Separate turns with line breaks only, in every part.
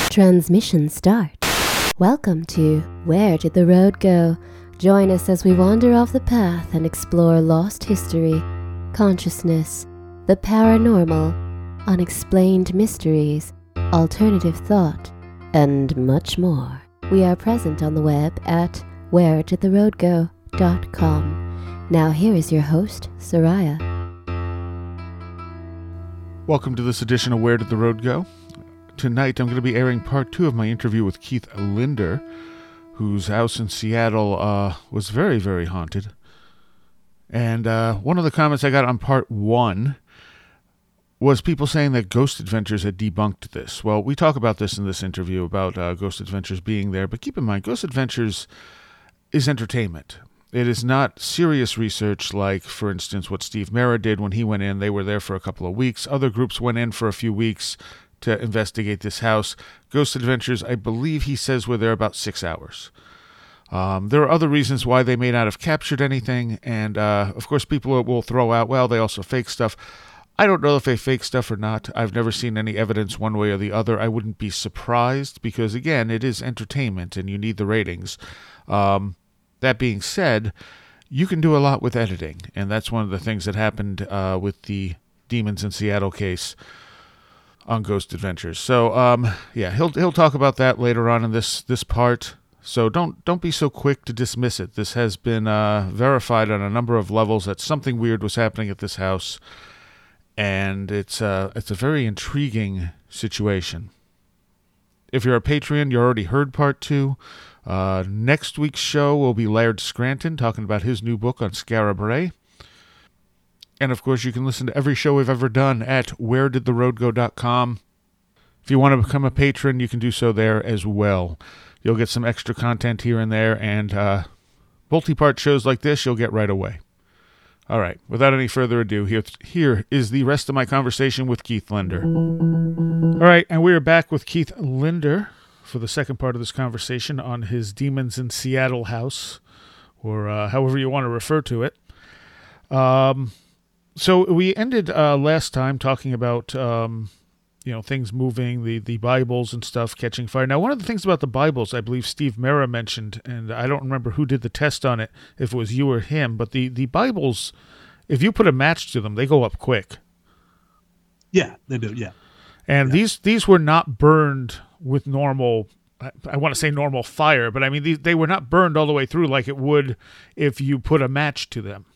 Transmission start. Welcome to Where Did the Road Go? Join us as we wander off the path and explore lost history, consciousness, the paranormal, unexplained mysteries, alternative thought, and much more. We are present on the web at wheredidtheroadgo.com. Now here is your host, Soraya.
Welcome to this edition of Where Did the Road Go? Tonight I'm going to be airing part 2 of my interview with Keith Linder, whose house in Seattle was very, very haunted. And one of the comments I got on part 1 was people saying that Ghost Adventures had debunked this. Well, we talk about this in this interview, about Ghost Adventures being there, but keep in mind, Ghost Adventures is entertainment. It is not serious research like, for instance, what Steve Mera did when he went in. They were there for a couple of weeks. Other groups went in for a few weeks to investigate this house. Ghost Adventures, I believe he says, were there about 6 hours. There are other reasons why they may not have captured anything, and of course people will throw out, well, they also fake stuff. I don't know if they fake stuff or not. I've never seen any evidence one way or the other. I wouldn't be surprised because, again, it is entertainment and you need the ratings. That being said, you can do a lot with editing, and that's one of the things that happened with the Demons in Seattle case on Ghost Adventures. So, yeah, he'll talk about that later on in this part. So don't be so quick to dismiss it. This has been verified on a number of levels that something weird was happening at this house, and it's a very intriguing situation. If you're a Patreon, you already heard part 2. Next week's show will be Laird Scranton talking about his new book on Skara Brae. And, of course, you can listen to every show we've ever done at wheredidtheroadgo.com. If you want to become a patron, you can do so there as well. You'll get some extra content here and there, and multi-part shows like this you'll get right away. All right, without any further ado, here is the rest of my conversation with Keith Linder. All right, and we are back with Keith Linder for the second part of this conversation on his Demons in Seattle house, or however you want to refer to it. So we ended last time talking about, things moving, the Bibles and stuff catching fire. Now, one of the things about the Bibles, I believe Steve Mera mentioned, and I don't remember who did the test on it, if it was you or him, but the Bibles, if you put a match to them, they go up quick.
Yeah, they do, yeah.
And these were not burned with normal, I want to say normal fire, but I mean, they were not burned all the way through like it would if you put a match to them.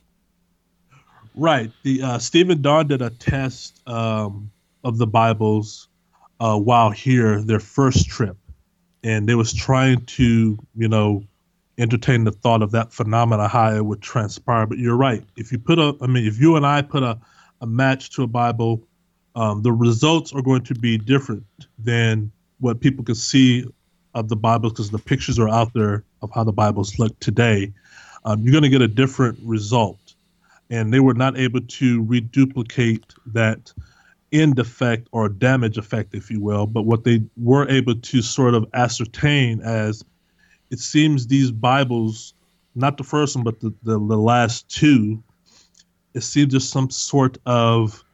Right. The Steve and Don did a test of the Bibles while here, their first trip, and they was trying to, entertain the thought of that phenomena, how it would transpire. But you're right. If you if you and I put a match to a Bible, the results are going to be different than what people can see of the Bibles because the pictures are out there of how the Bibles look today. You're going to get a different result. And they were not able to reduplicate that end effect or damage effect, if you will. But what they were able to sort of ascertain, as it seems these Bibles, not the first one, but the last 2, it seems there's some sort of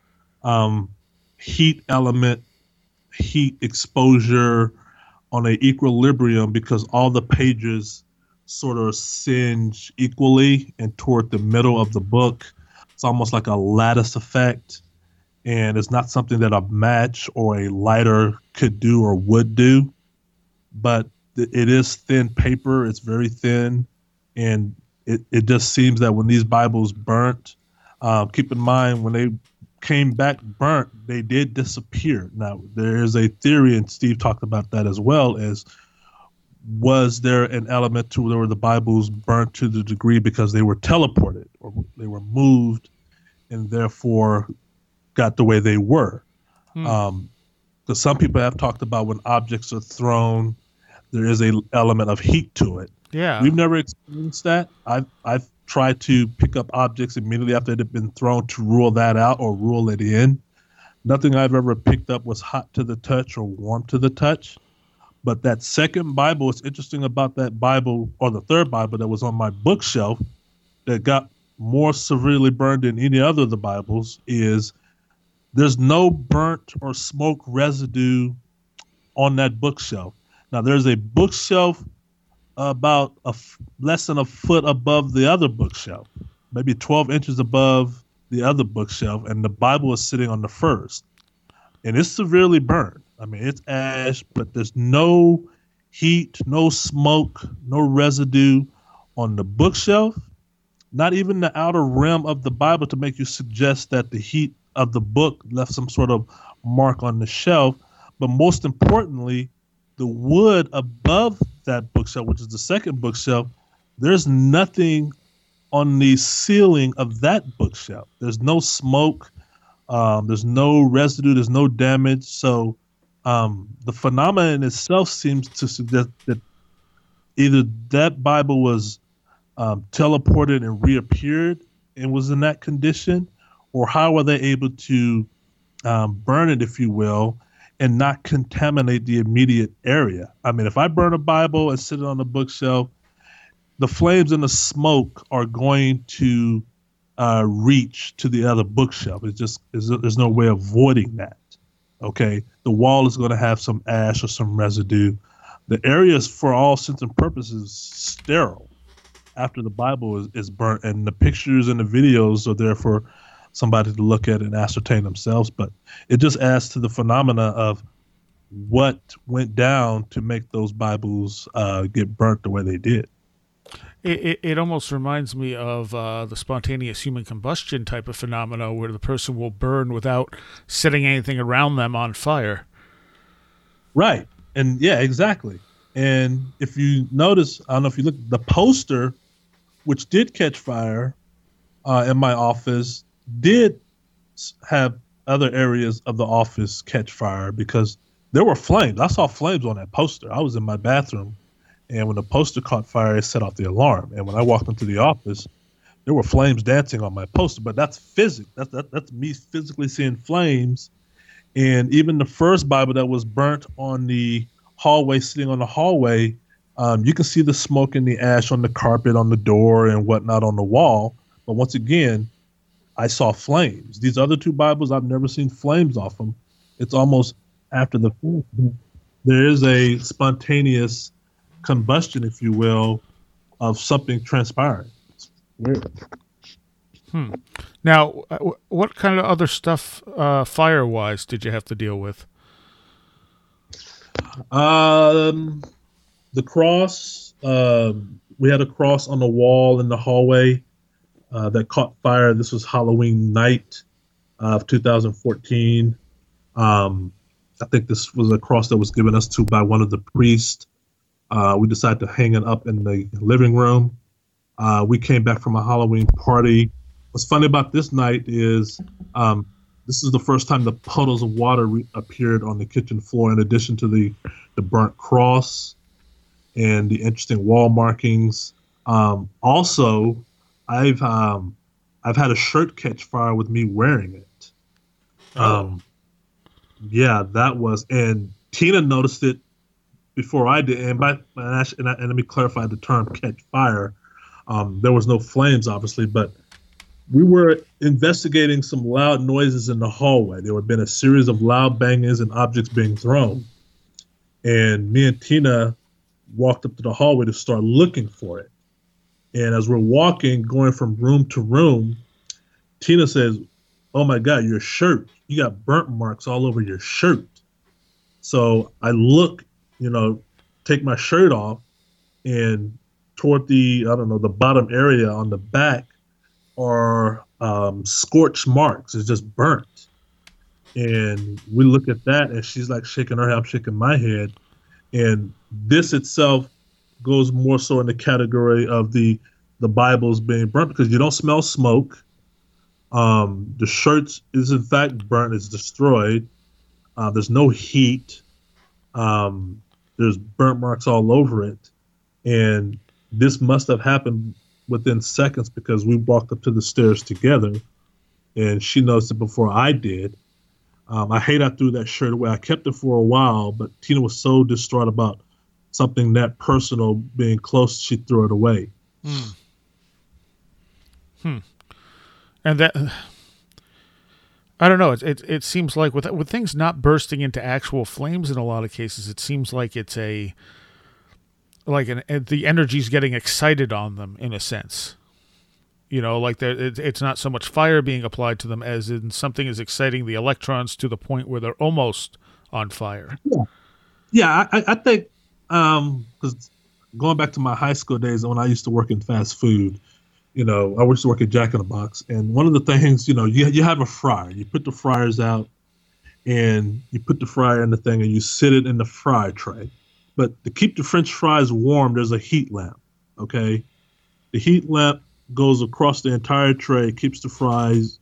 heat element, heat exposure on an equilibrium because all the pages sort of singe equally and toward the middle of the book. It's almost like a lattice effect, and it's not something that a match or a lighter could do or would do, but it is thin paper. It's very thin, and it just seems that when these Bibles burnt, keep in mind when they came back burnt, they did disappear. Now, there is a theory, and Steve talked about that as well, as was there an element to where the Bibles burnt to the degree because they were teleported or they were moved and therefore got the way they were? Because some people have talked about when objects are thrown, there is an element of heat to it.
Yeah.
We've never experienced that. I've tried to pick up objects immediately after they've been thrown to rule that out or rule it in. Nothing I've ever picked up was hot to the touch or warm to the touch. But that second Bible, what's interesting about that Bible, or the third Bible that was on my bookshelf that got more severely burned than any other of the Bibles, is there's no burnt or smoke residue on that bookshelf. Now, there's a bookshelf about less than a foot above the other bookshelf, maybe 12 inches above the other bookshelf, and the Bible is sitting on the first. And it's severely burned. I mean, it's ash, but there's no heat, no smoke, no residue on the bookshelf, not even the outer rim of the Bible to make you suggest that the heat of the book left some sort of mark on the shelf. But most importantly, the wood above that bookshelf, which is the second bookshelf, there's nothing on the ceiling of that bookshelf. There's no smoke. There's no residue. There's no damage. So the phenomenon in itself seems to suggest that either that Bible was teleported and reappeared and was in that condition, or how were they able to burn it, if you will, and not contaminate the immediate area? I mean, if I burn a Bible and sit it on the bookshelf, the flames and the smoke are going to reach to the other bookshelf. There's no way of avoiding that. Okay, the wall is going to have some ash or some residue. The area is, for all intents and purposes, sterile after the Bible is burnt, and the pictures and the videos are there for somebody to look at and ascertain themselves. But it just adds to the phenomena of what went down to make those Bibles get burnt the way they did.
It almost reminds me of the spontaneous human combustion type of phenomena where the person will burn without setting anything around them on fire.
Right. And yeah, exactly. And if you notice, I don't know if you look, the poster, which did catch fire in my office, did have other areas of the office catch fire because there were flames. I saw flames on that poster. I was in my bathroom, and when the poster caught fire, it set off the alarm. And when I walked into the office, there were flames dancing on my poster. But that's physics. That's me physically seeing flames. And even the first Bible that was burnt on the hallway, sitting on the hallway, you can see the smoke and the ash on the carpet, on the door, and whatnot on the wall. But once again, I saw flames. These other two Bibles, I've never seen flames off them. It's almost after the fact. There is a spontaneous combustion, if you will, of something transpiring. It's weird.
Now, what kind of other stuff, fire-wise, did you have to deal with?
The cross. We had a cross on the wall in the hallway that caught fire. This was Halloween night of 2014. I think this was a cross that was given us to by one of the priests. We decided to hang it up in the living room. We came back from a Halloween party. What's funny about this night is this is the first time the puddles of water appeared on the kitchen floor, in addition to the burnt cross and the interesting wall markings. Also, I've had a shirt catch fire with me wearing it. Yeah, that was, and Tina noticed it before I did. And let me clarify the term catch fire. There was no flames, obviously, but we were investigating some loud noises in the hallway. There had been a series of loud bangings and objects being thrown. And me and Tina walked up to the hallway to start looking for it. And as we're walking, going from room to room, Tina says, "Oh my God, your shirt, you got burnt marks all over your shirt." So I look, take my shirt off, and toward the bottom area on the back are scorched marks. It's just burnt. And we look at that, and she's like shaking her head, I'm shaking my head. And this itself goes more so in the category of the Bibles being burnt, because you don't smell smoke. The shirt is in fact burnt, it's destroyed. There's no heat. There's burnt marks all over it. And this must have happened within seconds, because we walked up to the stairs together, and she noticed it before I did. I hate I threw that shirt away. I kept it for a while, but Tina was so distraught about something that personal being close, she threw it away.
And that, I don't know. It seems like with things not bursting into actual flames in a lot of cases, it seems like it's the energy's getting excited on them in a sense. Like it's not so much fire being applied to them as in something is exciting the electrons to the point where they're almost on fire.
Yeah, I think because going back to my high school days when I used to work in fast food, I used to work at Jack in the Box, and one of the things, you have a fryer. You put the fryers out, and you put the fryer in the thing, and you sit it in the fry tray. But to keep the French fries warm, there's a heat lamp. Okay, the heat lamp goes across the entire tray, keeps the fries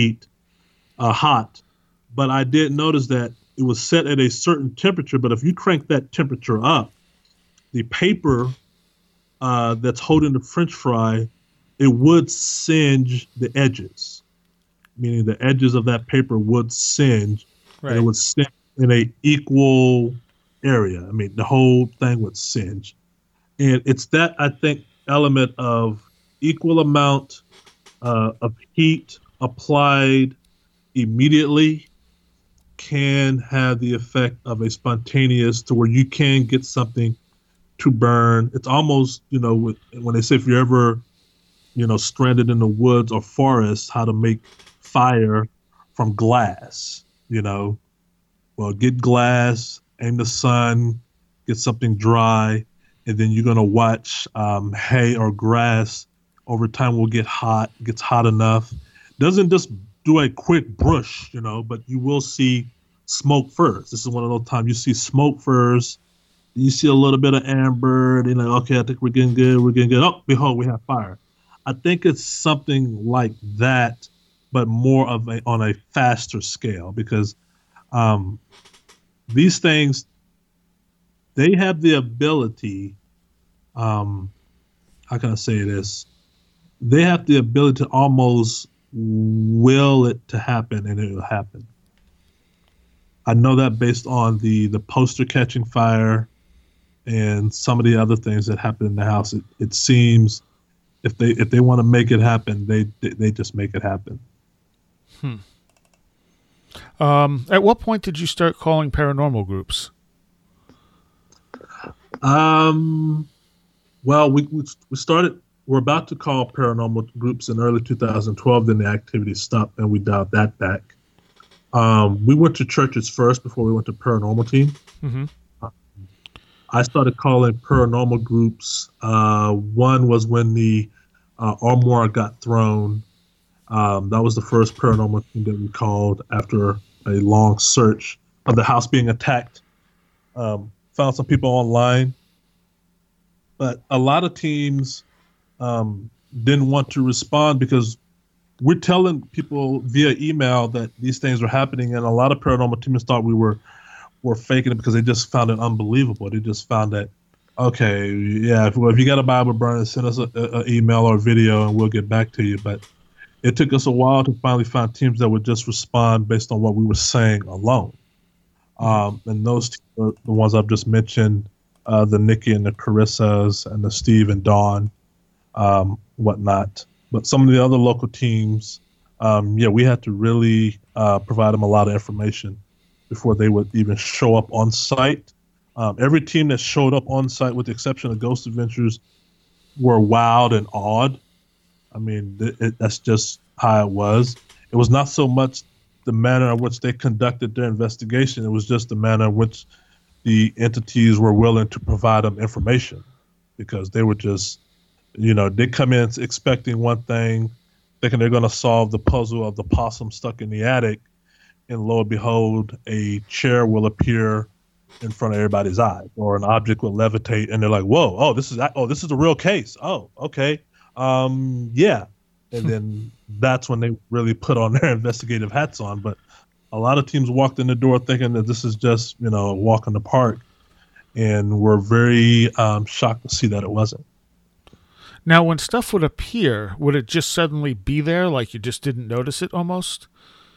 hot. But I did notice that it was set at a certain temperature. But if you crank that temperature up, the paper that's holding the French fry, it would singe the edges, meaning the edges of that paper would singe, right. And it would singe in a equal area. I mean, the whole thing would singe. And it's that, I think, element of equal amount of heat applied immediately can have the effect of a spontaneous to where you can get something to burn. It's almost, when they say if you're ever stranded in the woods or forest, how to make fire from glass, well, get glass, aim the sun, get something dry, and then you're going to watch hay or grass over time will gets hot enough. Doesn't just do a quick brush, but you will see smoke first. This is one of those times you see smoke first, you see a little bit of amber, and you're like, okay, I think we're getting good. Oh, behold, we have fire. I think it's something like that, but more of on a faster scale, because these things, they have the ability, how can I say this? They have the ability to almost will it to happen, and it will happen. I know that based on the poster catching fire and some of the other things that happen in the house. It seems if they want to make it happen, they just make it happen.
At what point did you start calling paranormal groups?
Well, we started. We're about to call paranormal groups in early 2012. Then the activity stopped, and we dialed that back. We went to churches first before we went to paranormal team. Mm-hmm. I started calling paranormal groups. One was when the armoire got thrown. That was the first paranormal team that we called after a long search of the house being attacked. Found some people online, but a lot of teams didn't want to respond because we're telling people via email that these things are happening, and a lot of paranormal teams thought we were faking it because they just found it unbelievable. They just found that, okay, yeah, if you got a Bible burner, send us an email or a video and we'll get back to you. But it took us a while to finally find teams that would just respond based on what we were saying alone. And those teams are the ones I've just mentioned, the Nikki and the Carissas and the Steve and Dawn, whatnot. But some of the other local teams, we had to really provide them a lot of information before they would even show up on site. Every team that showed up on site, with the exception of Ghost Adventures, were wowed and awed. I mean, that's just how it was. It was not so much the manner in which they conducted their investigation. It was just the manner in which the entities were willing to provide them information, because they were just, they come in expecting one thing, thinking they're going to solve the puzzle of the possum stuck in the attic, and lo and behold, a chair will appear in front of everybody's eyes, or an object will levitate, and they're like, "Whoa! This is a real case. Oh, okay, yeah." And then that's when they really put on their investigative hats on. But a lot of teams walked in the door thinking that this is just a walk in the park, and were very shocked to see that it wasn't.
Now, when stuff would appear, would it just suddenly be there, like you just didn't notice it almost?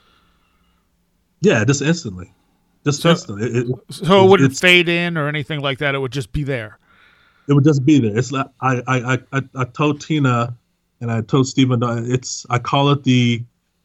Yeah, just instantly. Instantly.
So it wouldn't fade in or anything like that. It would just be there.
It would just be there. It's like I told Tina and I told Stephen, I call it the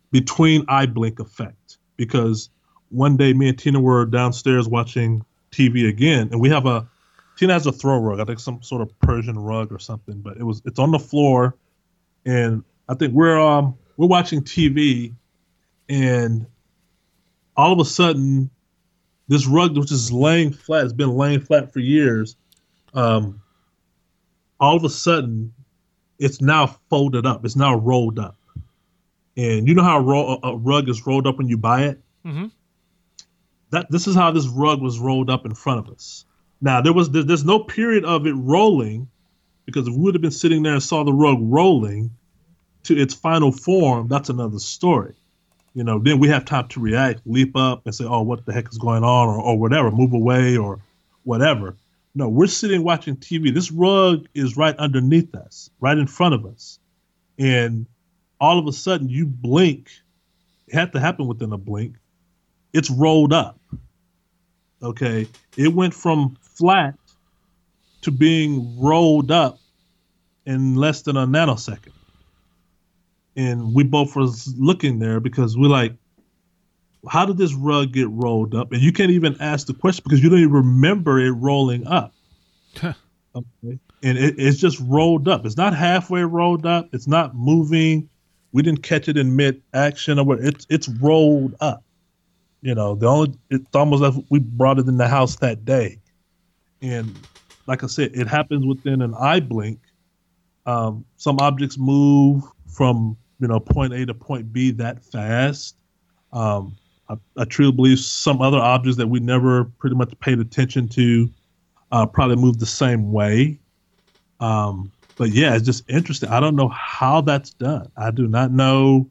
between eye blink effect, because one day me and Tina were downstairs watching TV again, and Tina has a throw rug, I think some sort of Persian rug or something, but it's on the floor, and I think we're watching TV, and all of a sudden, this rug, which is laying flat, has been laying flat for years. All of a sudden, it's now folded up. It's now rolled up. And you know how a rug is rolled up when you buy it?
Mm-hmm.
This is how this rug was rolled up in front of us. Now, there's no period of it rolling, because if we would have been sitting there and saw the rug rolling to its final form, that's another story. Then we have time to react, leap up and say, oh, what the heck is going on, or whatever, move away or whatever. No, we're sitting watching TV. This rug is right underneath us, right in front of us. And all of a sudden you blink. It had to happen within a blink. It's rolled up. Okay. It went from flat to being rolled up in less than a nanosecond. And we both was looking there because we're like, how did this rug get rolled up? And you can't even ask the question because you don't even remember it rolling up. Okay. And it's just rolled up. It's not halfway rolled up. It's not moving. We didn't catch it in mid-action or what. It's rolled up. It's almost like we brought it in the house that day. And like I said, it happens within an eye blink. Some objects move from point A to point B that fast. I truly believe some other objects that we never pretty much paid attention to probably move the same way. But yeah, it's just interesting. I don't know how that's done. I do not know.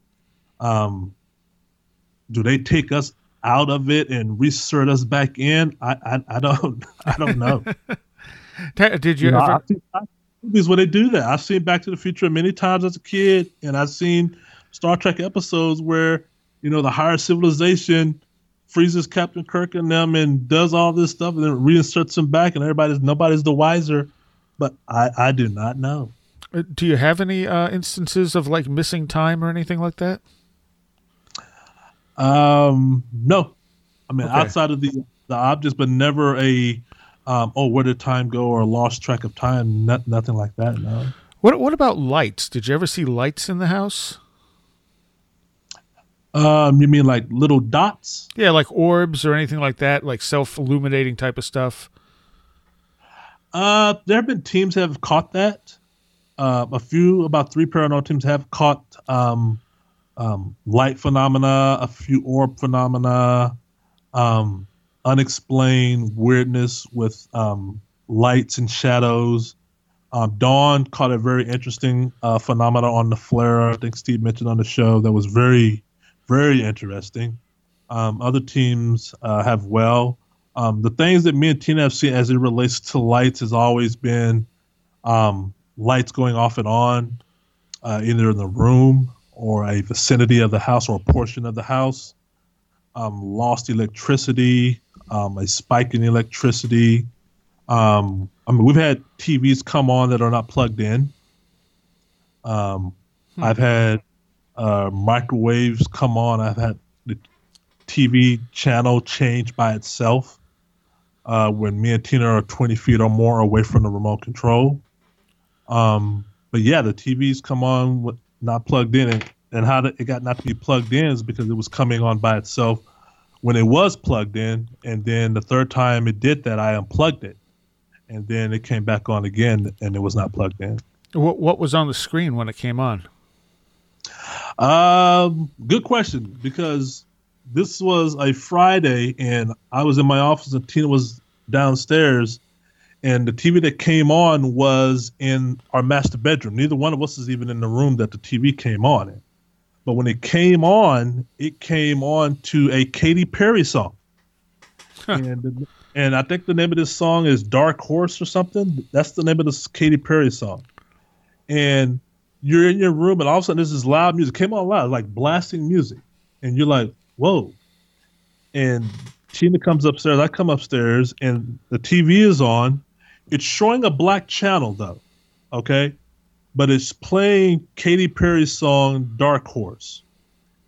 Do they take us out of it and reinsert us back in? I don't know.
Did you ever?
Movies where they do that. I've seen Back to the Future many times as a kid, and I've seen Star Trek episodes where the higher civilization freezes Captain Kirk and them and does all this stuff and then reinserts them back, and nobody's the wiser. But I do not know.
Do you have any instances of like missing time or anything like that?
No. I mean,
Okay.
outside of the objects, but never a where did time go or lost track of time? Nothing like that. No.
What about lights? Did you ever see lights in the house?
You mean like little dots?
Yeah, like orbs or anything like that, like self-illuminating type of stuff.
There have been teams that have caught that. About 3 paranormal teams have caught light phenomena, a few orb phenomena, unexplained weirdness with lights and shadows. Dawn caught a very interesting phenomena on the flare. I think Steve mentioned on the show that was very, very interesting. Other teams have the things that me and Tina have seen as it relates to lights has always been lights going off and on, either in the room or a vicinity of the house or a portion of the house. Lost electricity, a spike in electricity. We've had TVs come on that are not plugged in. I've had microwaves come on. I've had the TV channel change by itself when me and Tina are 20 feet or more away from the remote control. But yeah, the TVs come on not plugged in, and how it got not to be plugged in is because it was coming on by itself when it was plugged in, and then the third time it did that, I unplugged it, and then it came back on again, and it was not plugged in.
What was on the screen when it came on?
Good question, because this was a Friday, and I was in my office, and Tina was downstairs, and the TV that came on was in our master bedroom. Neither one of us is even in the room that the TV came on in. But when it came on to a Katy Perry song. And I think the name of this song is Dark Horse or something. That's the name of this Katy Perry song. And you're in your room, and all of a sudden there's this loud music. It came on loud, like blasting music. And you're like, whoa. And Tina comes upstairs. I come upstairs, and the TV is on. It's showing a black channel, though. Okay? But it's playing Katy Perry's song Dark Horse.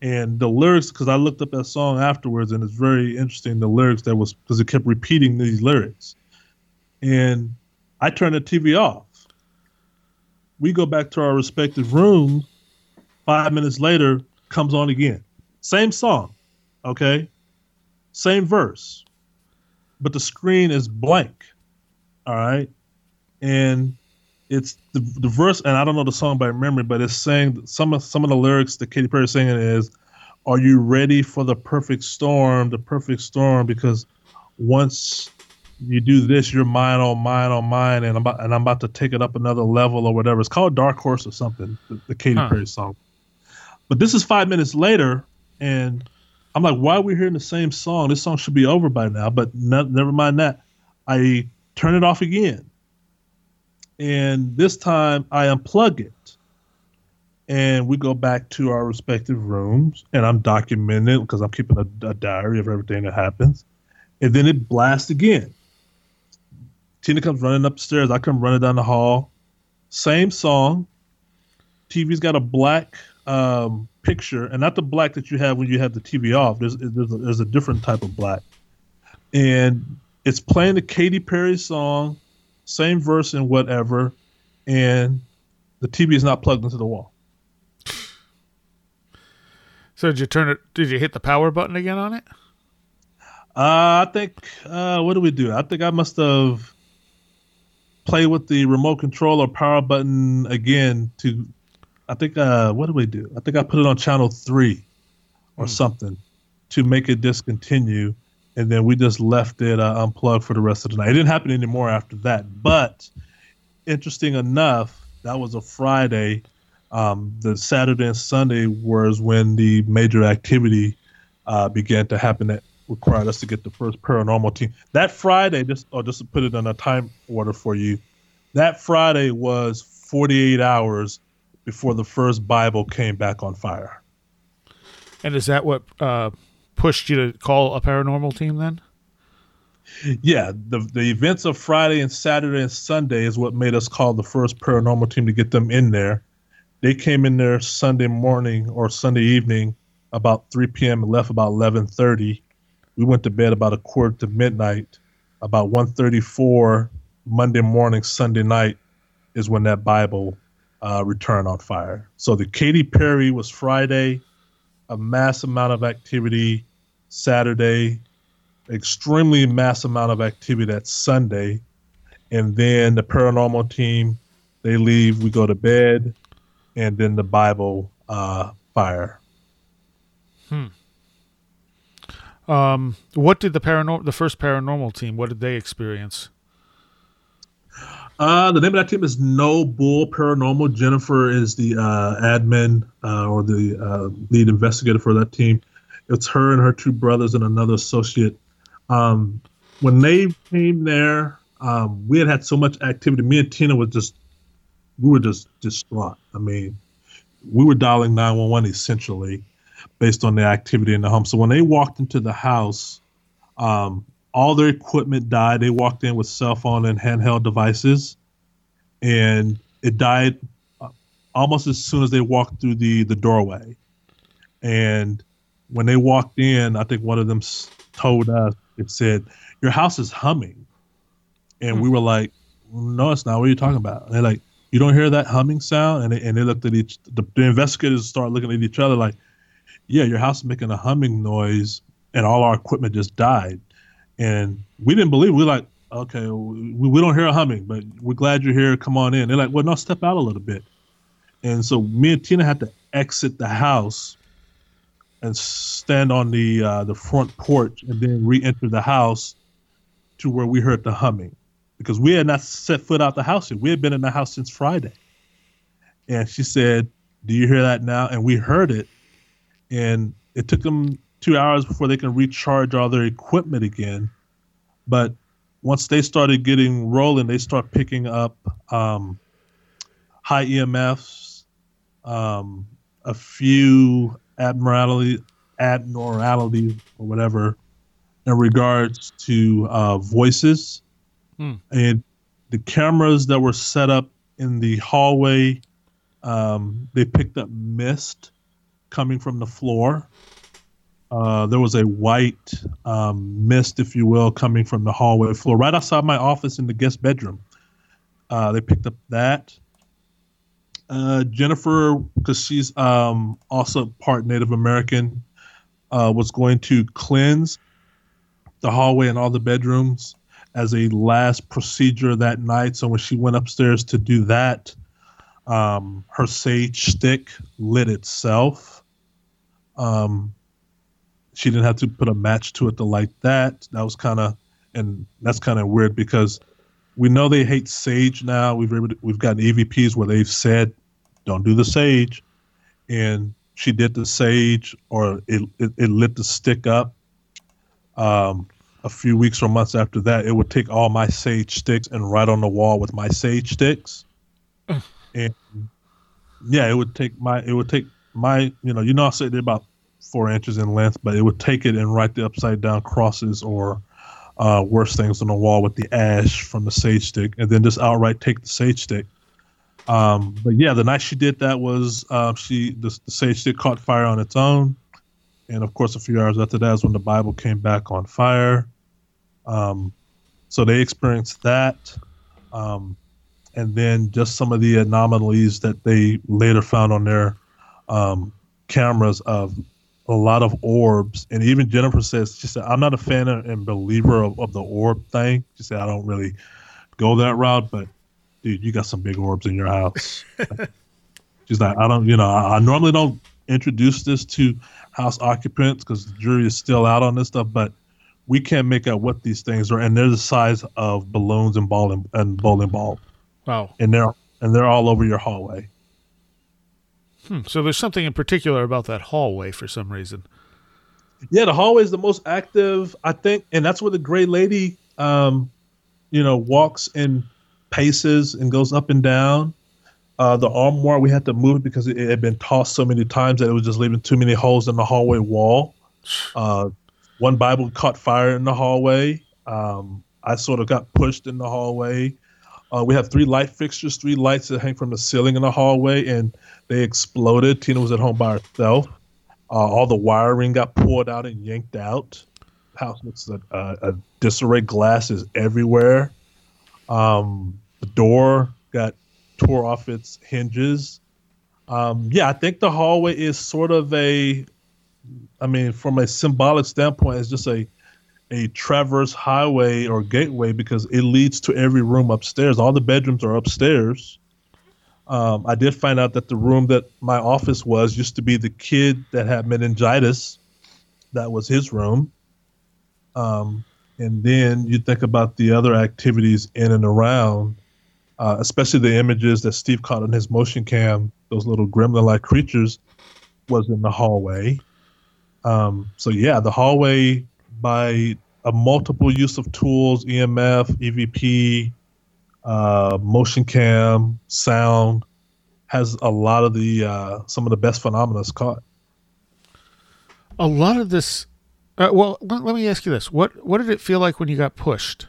And the lyrics, because I looked up that song afterwards, and it's very interesting. The lyrics that was because it kept repeating these lyrics, and I turned the TV off. We go back to our respective rooms. 5 minutes later, comes on again. Same song, okay? Same verse, but the screen is blank, all right? And it's the verse, and I don't know the song by memory, but it's saying some of the lyrics that Katy Perry is singing is, "Are you ready for the perfect storm? The perfect storm, because once you do this, you're mine, oh mine, oh mine, and I'm about to take it up another level," or whatever. It's called Dark Horse or something, the Katy Perry song. But this is 5 minutes later, and I'm like, why are we hearing the same song? This song should be over by now, but never mind that. I turn it off again. And this time I unplug it. And we go back to our respective rooms, and I'm documenting it because I'm keeping a diary of everything that happens. And then it blasts again. Tina comes running upstairs. I come running down the hall. Same song. TV's got a black picture, and not the black that you have when you have the TV off. There's a different type of black. And it's playing the Katy Perry song, same verse and whatever, and the TV is not plugged into the wall.
So did you hit the power button again on it?
I think, what do we do? I think I must have played with the remote control or power button again I think, what do we do? I think I put it on channel 3 or something to make it discontinue. And then we just left it unplugged for the rest of the night. It didn't happen anymore after that. But interesting enough, that was a Friday. The Saturday and Sunday was when the major activity began to happen that required us to get the first paranormal team. That Friday, just to put it in a time order for you, that Friday was 48 hours before the first Bible came back on fire.
And is that what pushed you to call a paranormal team then?
Yeah, the events of Friday and Saturday and Sunday is what made us call the first paranormal team to get them in there. They came in there Sunday morning or Sunday evening about 3 p.m. and left about 11:30. We went to bed about 1:45 to midnight. About 1:34 Monday morning, Sunday night is when that Bible returned on fire. So the Katy Perry was Friday, a mass amount of activity Saturday, extremely mass amount of activity that Sunday, and then the paranormal team, they leave, we go to bed, and then the Bible fire.
What did the first paranormal team, what did they experience?
The name of that team is No Bull Paranormal. Jennifer is the admin or the lead investigator for that team. It's her and her two brothers and another associate. When they came there, we had so much activity. Me and Tina we were just distraught. I mean, we were dialing 911 essentially based on the activity in the home. So when they walked into the house, all their equipment died. They walked in with cell phone and handheld devices, and it died almost as soon as they walked through the doorway. And when they walked in, I think one of them told us, it said, "Your house is humming." And we were like, "No, it's not. What are you talking about?" And they're like, "You don't hear that humming sound?" And they looked at the investigators started looking at each other like, "Yeah, your house is making a humming noise and all our equipment just died." And we didn't believe it. We were like, "Okay, we don't hear a humming, but we're glad you're here. Come on in." They're like, "Well, no, step out a little bit." And so me and Tina had to exit the house and stand on the front porch and then re-enter the house to where we heard the humming, because we had not set foot out the house yet. We had been in the house since Friday. And she said, "Do you hear that now?" And we heard it. And it took them 2 hours before they can recharge all their equipment again. But once they started getting rolling, they start picking up high EMFs, a few abnormalities or whatever in regards to voices. And the cameras that were set up in the hallway, they picked up mist coming from the floor. There was a white mist, if you will, coming from the hallway floor right outside my office in the guest bedroom. They picked up that. Jennifer, because she's also part Native American, was going to cleanse the hallway and all the bedrooms as a last procedure that night. So when she went upstairs to do that, her sage stick lit itself. She didn't have to put a match to it to light that. That was that's kind of weird because we know they hate sage now. We've gotten EVPs where they've said, don't do the sage. And she did the sage, or it lit the stick up. A few weeks or months after that, it would take all my sage sticks and write on the wall with my sage sticks. And yeah, it would take my, I said they're about 4 inches in length, but it would take it and write the upside down crosses or worse things on the wall with the ash from the sage stick, and then just outright take the sage stick. But yeah, the night she did that was the sage stick caught fire on its own, and of course a few hours after that is when the Bible came back on fire. So they experienced that, and then just some of the anomalies that they later found on their cameras of a lot of orbs. And even Jennifer she said, I'm not a fan and believer of the orb thing. She said, I don't really go that route, but dude, you got some big orbs in your house. She's like, I normally don't introduce this to house occupants because the jury is still out on this stuff, but we can't make out what these things are. And they're the size of balloons and bowling ball.
Wow.
And they're all over your hallway.
So there's something in particular about that hallway for some reason.
Yeah, the hallway is the most active, I think, and that's where the gray lady, walks and paces and goes up and down. The armoire, we had to move it because it had been tossed so many times that it was just leaving too many holes in the hallway wall. One Bible caught fire in the hallway. I sort of got pushed in the hallway. We have 3 light fixtures, 3 lights that hang from the ceiling in the hallway, and they exploded. Tina was at home by herself. All the wiring got pulled out and yanked out. The house looks like a disarray. Glass is everywhere. The door got tore off its hinges. I think the hallway is sort of from a symbolic standpoint, it's just a traverse highway or gateway because it leads to every room upstairs. All the bedrooms are upstairs. I did find out that the room that my office used to be the kid that had meningitis. That was his room. And then you think about the other activities in and around, especially the images that Steve caught on his motion cam, those little gremlin-like creatures, was in the hallway. The hallway, by a multiple use of tools, EMF, EVP, motion cam, sound, has a lot of some of the best phenomena caught.
A lot of this. Let me ask you this: what did it feel like when you got pushed?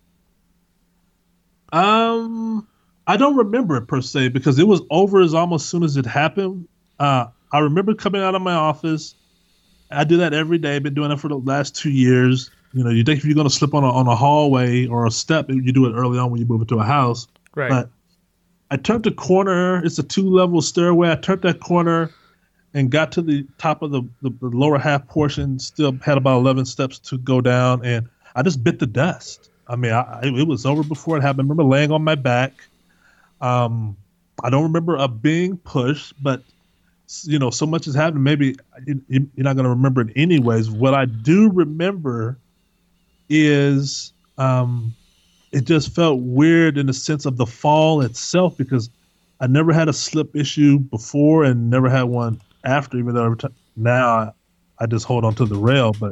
I don't remember it per se because it was over as almost soon as it happened. I remember coming out of my office. I do that every day. I've been doing it for the last 2 years. You think if you're going to slip on a hallway or a step, you do it early on when you move into a house.
Right.
But I turned the corner. It's a 2-level stairway. I turned that corner and got to the top of the lower half portion. Still had about 11 steps to go down, and I just bit the dust. It was over before it happened. I remember laying on my back. I don't remember being pushed, but so much has happened. Maybe you're not going to remember it anyways. What I do remember is it just felt weird in the sense of the fall itself because I never had a slip issue before and never had one after, even though now I just hold on to the rail. But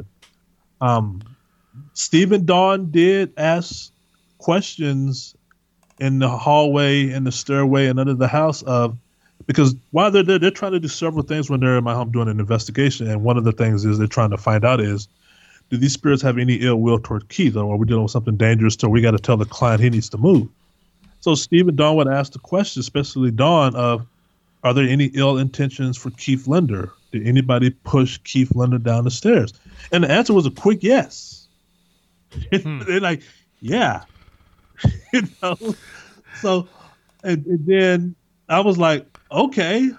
Steve and Dawn did ask questions in the hallway, in the stairway, and under the house because while they're there, they're trying to do several things when they're in my home doing an investigation. And one of the things is they're trying to find out is, do these spirits have any ill will toward Keith, or are we dealing with something dangerous so we got to tell the client he needs to move? So Steve and Dawn would ask the question, especially Dawn, of, are there any ill intentions for Keith Linder? did anybody push Keith Linder down the stairs? And the answer was a quick yes. They're like, yeah. You know? So, and then I was like, okay,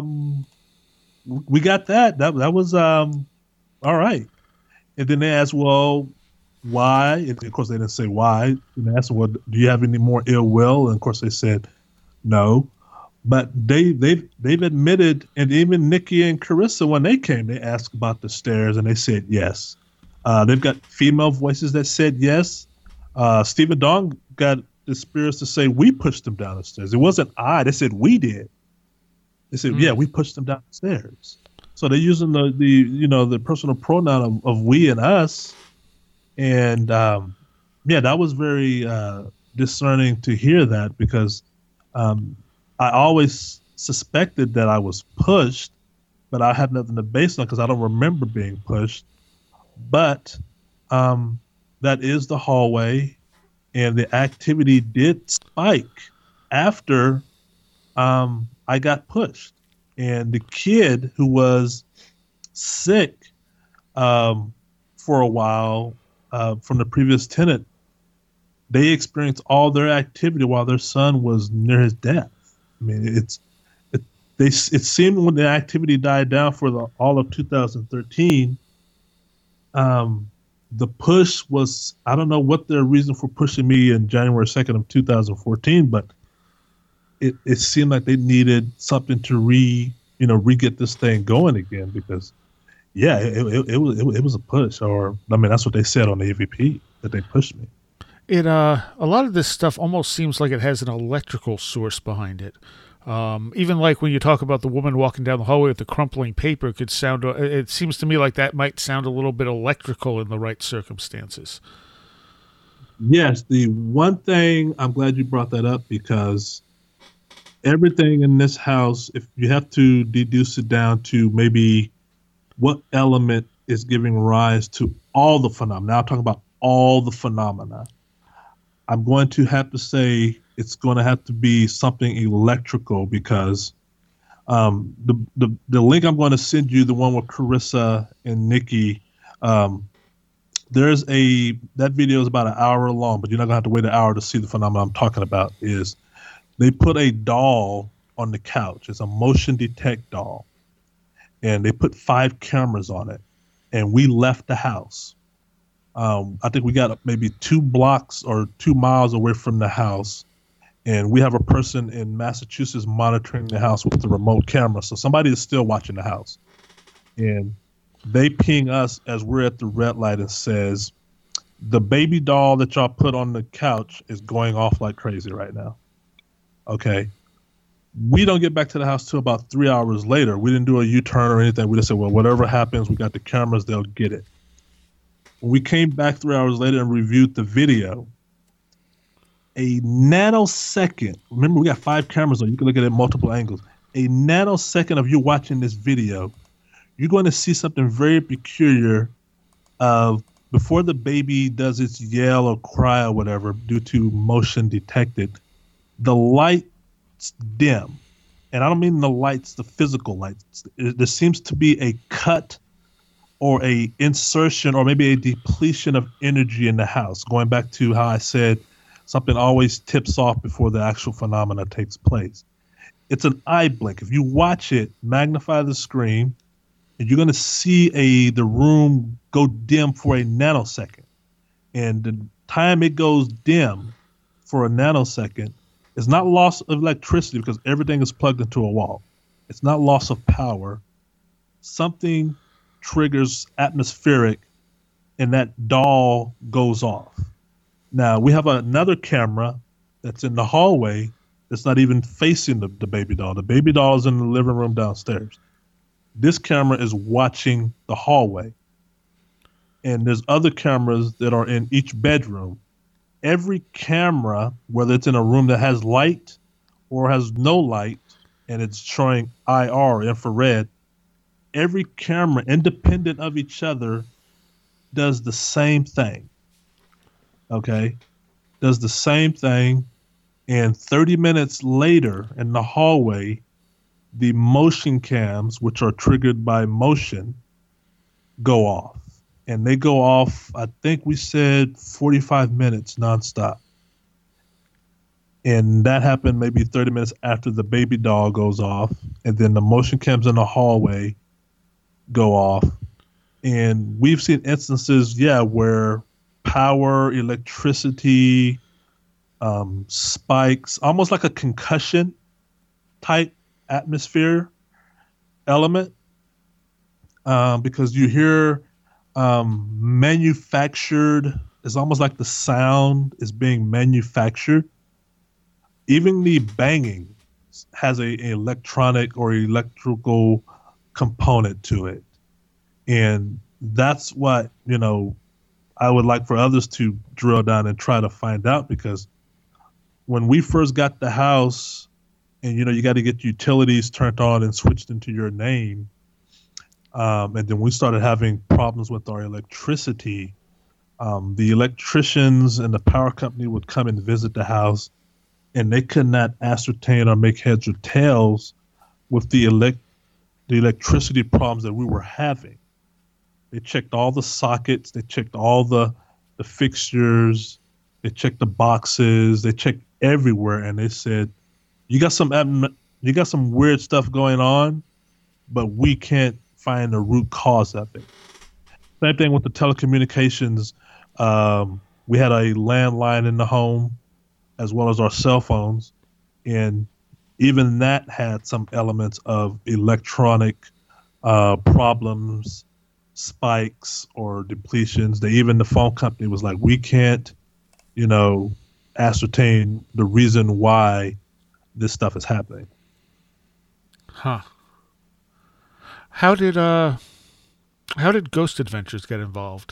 we got that. That was all right. And then they asked, well, why? And of course, they didn't say why. And they asked, well, do you have any more ill will? And of course, they said no. But they've admitted, and even Nikki and Carissa, when they came, they asked about the stairs, and they said yes. They've got female voices that said yes. Stephen Dong got the spirits to say we pushed them down the stairs. It wasn't I. They said we did. They said, yeah, we pushed them down the stairs. So they're using the personal pronoun of we and us. And that was very discerning to hear that, because I always suspected that I was pushed, but I had nothing to base on because I don't remember being pushed. But that is the hallway, and the activity did spike after I got pushed. And the kid who was sick for a while from the previous tenant, they experienced all their activity while their son was near his death. I mean, it seemed when the activity died down for all of 2013, the push was, I don't know what their reason for pushing me in January 2nd of 2014, but it seemed like they needed something to re-get this thing going again, because it was a push, or I mean, that's what they said on the EVP, that they pushed me.
A lot of this stuff almost seems like it has an electrical source behind it. Even like when you talk about the woman walking down the hallway with the crumpling paper, it seems to me like that might sound a little bit electrical in the right circumstances.
Yes, the one thing, I'm glad you brought that up, because everything in this house, if you have to deduce it down to maybe what element is giving rise to all the phenomena. Now I'm talking about all the phenomena. I'm going to have to say it's going to have to be something electrical, because the link I'm going to send you, the one with Carissa and Nikki, that video is about an hour long, but you're not going to have to wait an hour to see the phenomenon I'm talking about. Is they put a doll on the couch. It's a motion detect doll, and they put 5 cameras on it, and we left the house. I think we got maybe 2 blocks or 2 miles away from the house, and we have a person in Massachusetts monitoring the house with the remote camera. So somebody is still watching the house, and they ping us as we're at the red light and says, the baby doll that y'all put on the couch is going off like crazy right now. Okay. We don't get back to the house till about 3 hours later. We didn't do a U-turn or anything. We just said, well, whatever happens, we got the cameras, they'll get it. When we came back 3 hours later and reviewed the video, a nanosecond, remember we got 5 cameras on, you can look at it at multiple angles. A nanosecond of you watching this video, you're going to see something very peculiar of before the baby does its yell or cry or whatever due to motion detected, the lights dim. And I don't mean the lights, the physical lights. There seems to be a cut or a insertion or maybe a depletion of energy in the house. Going back to how I said something always tips off before the actual phenomena takes place. It's an eye blink. If you watch it, magnify the screen, and you're going to see the room go dim for a nanosecond. And the time it goes dim for a nanosecond is not loss of electricity, because everything is plugged into a wall. It's not loss of power. Something triggers atmospheric, and that doll goes off. Now, we have another camera that's in the hallway that's not even facing the baby doll. The baby doll is in the living room downstairs. This camera is watching the hallway. And there's other cameras that are in each bedroom. Every camera, whether it's in a room that has light or has no light, and it's showing IR, infrared, every camera, independent of each other, does the same thing. Okay? Does the same thing. And 30 minutes later in the hallway, the motion cams, which are triggered by motion, go off. And they go off, I think we said 45 minutes nonstop. And that happened maybe 30 minutes after the baby doll goes off. And then the motion cams in the hallway go off. And we've seen instances, where power, electricity, spikes, almost like a concussion type atmosphere element, because you hear manufactured. It's almost like the sound is being manufactured. Even the banging has an electronic or electrical component to it. And that's what, I would like for others to drill down and try to find out, because when we first got the house and, you got to get utilities turned on and switched into your name, and then we started having problems with our electricity, the electricians and the power company would come and visit the house, and they could not ascertain or make heads or tails with the electricity problems that we were having. They checked all the sockets, they checked all the fixtures, they checked the boxes, they checked everywhere, and they said, you got some weird stuff going on, but we can't find the root cause of it. Same thing with the telecommunications. We had a landline in the home as well as our cell phones, and even that had some elements of electronic problems, spikes or depletions. The phone company was like, we can't, ascertain the reason why this stuff is happening.
Huh. How did Ghost Adventures get involved?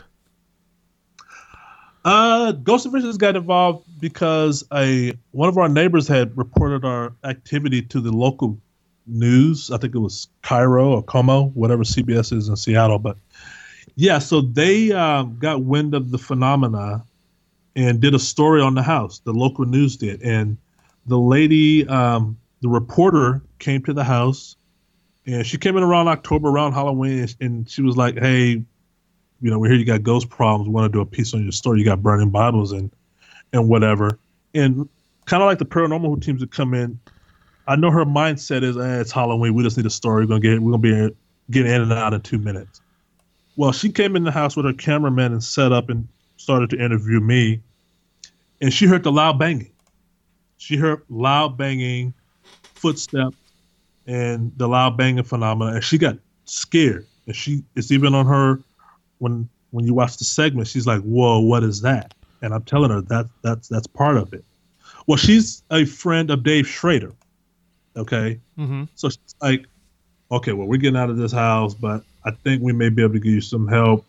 Ghost Adventures got involved because one of our neighbors had reported our activity to the local news. I think it was Cairo or Como, whatever CBS is in Seattle. But yeah, so they got wind of the phenomena and did a story on the house. The local news did. And the lady, the reporter, came to the house, and she came in around October, around Halloween, and she was like, hey, we hear you got ghost problems. We want to do a piece on your story. You got burning Bibles and whatever. And kind of like the paranormal teams that come in, I know her mindset is, it's Halloween. We just need a story. We're gonna be getting in and out in 2 minutes. Well, she came in the house with her cameraman and set up and started to interview me. And she heard the loud banging. She heard loud banging, footsteps, and the loud banging phenomena. And she got scared. And it's even on her, when you watch the segment, she's like, whoa, what is that? And I'm telling her that's part of it. Well, she's a friend of Dave Schrader. Okay.
Mm-hmm. So
she's like, okay, well, we're getting out of this house, but I think we may be able to give you some help.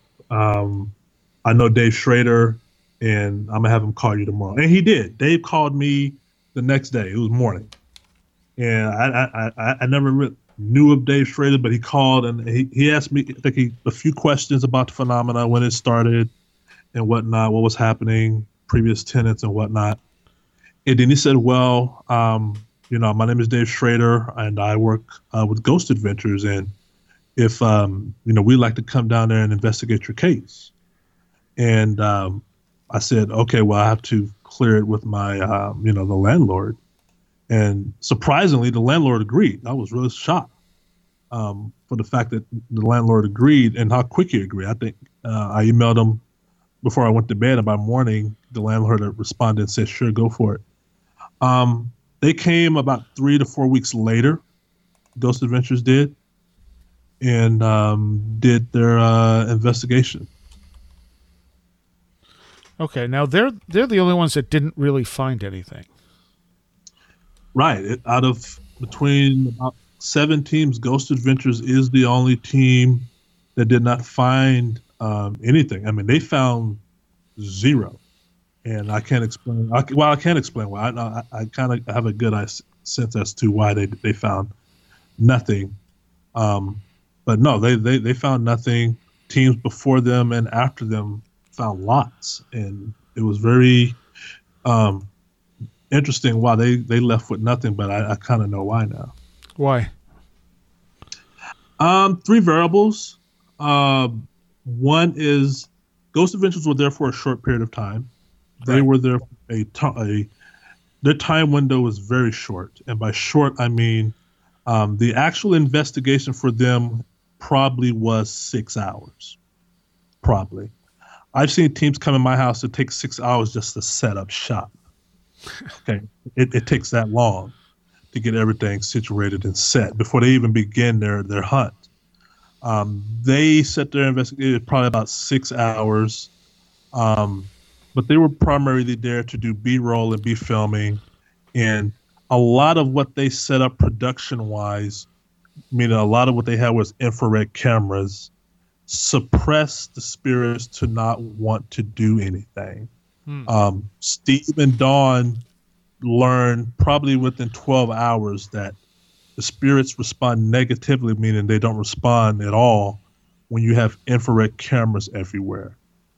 I know Dave Schrader, and I'm gonna have him call you tomorrow. And he did. Dave called me the next day. It was morning. And I never knew of Dave Schrader, but he called and he asked me, I think, a few questions about the phenomena, when it started and whatnot, what was happening, previous tenants and whatnot. And then he said, well, my name is Dave Schrader, and I work with Ghost Adventures, and if we'd like to come down there and investigate your case. And I said, okay, well, I have to clear it with my the landlord. And surprisingly, the landlord agreed. I was really shocked for the fact that the landlord agreed and how quick he agreed. I think I emailed him before I went to bed, and by morning, the landlord responded and said, sure, go for it. They came about 3 to 4 weeks later, Ghost Adventures did, and did their investigation.
Okay, now they're the only ones that didn't really find anything.
Right. Out of between about 7 teams, Ghost Adventures is the only team that did not find anything. I mean, they found 0. And I can't explain. I can't explain why. I kind of have a good sense as to why they found nothing. But no, they found nothing. Teams before them and after them found lots, and it was very interesting why they left with nothing. But I kind of know why now.
Why?
Three variables. One is Ghost Adventures were there for a short period of time. They
Right.
were there their time window was very short, and by short I mean the actual investigation for them probably was 6 hours. Probably. I've seen teams come in my house that take 6 hours just to set up shop. Okay, it takes that long to get everything situated and set before they even begin their hunt. They set their investigation probably about 6 hours, but they were primarily there to do B-roll and B-filming, and a lot of what they set up production-wise, meaning a lot of what they had was infrared cameras, suppressed the spirits to not want to do anything. Steve and Dawn learned probably within 12 hours that the spirits respond negatively, meaning they don't respond at all when you have infrared cameras everywhere.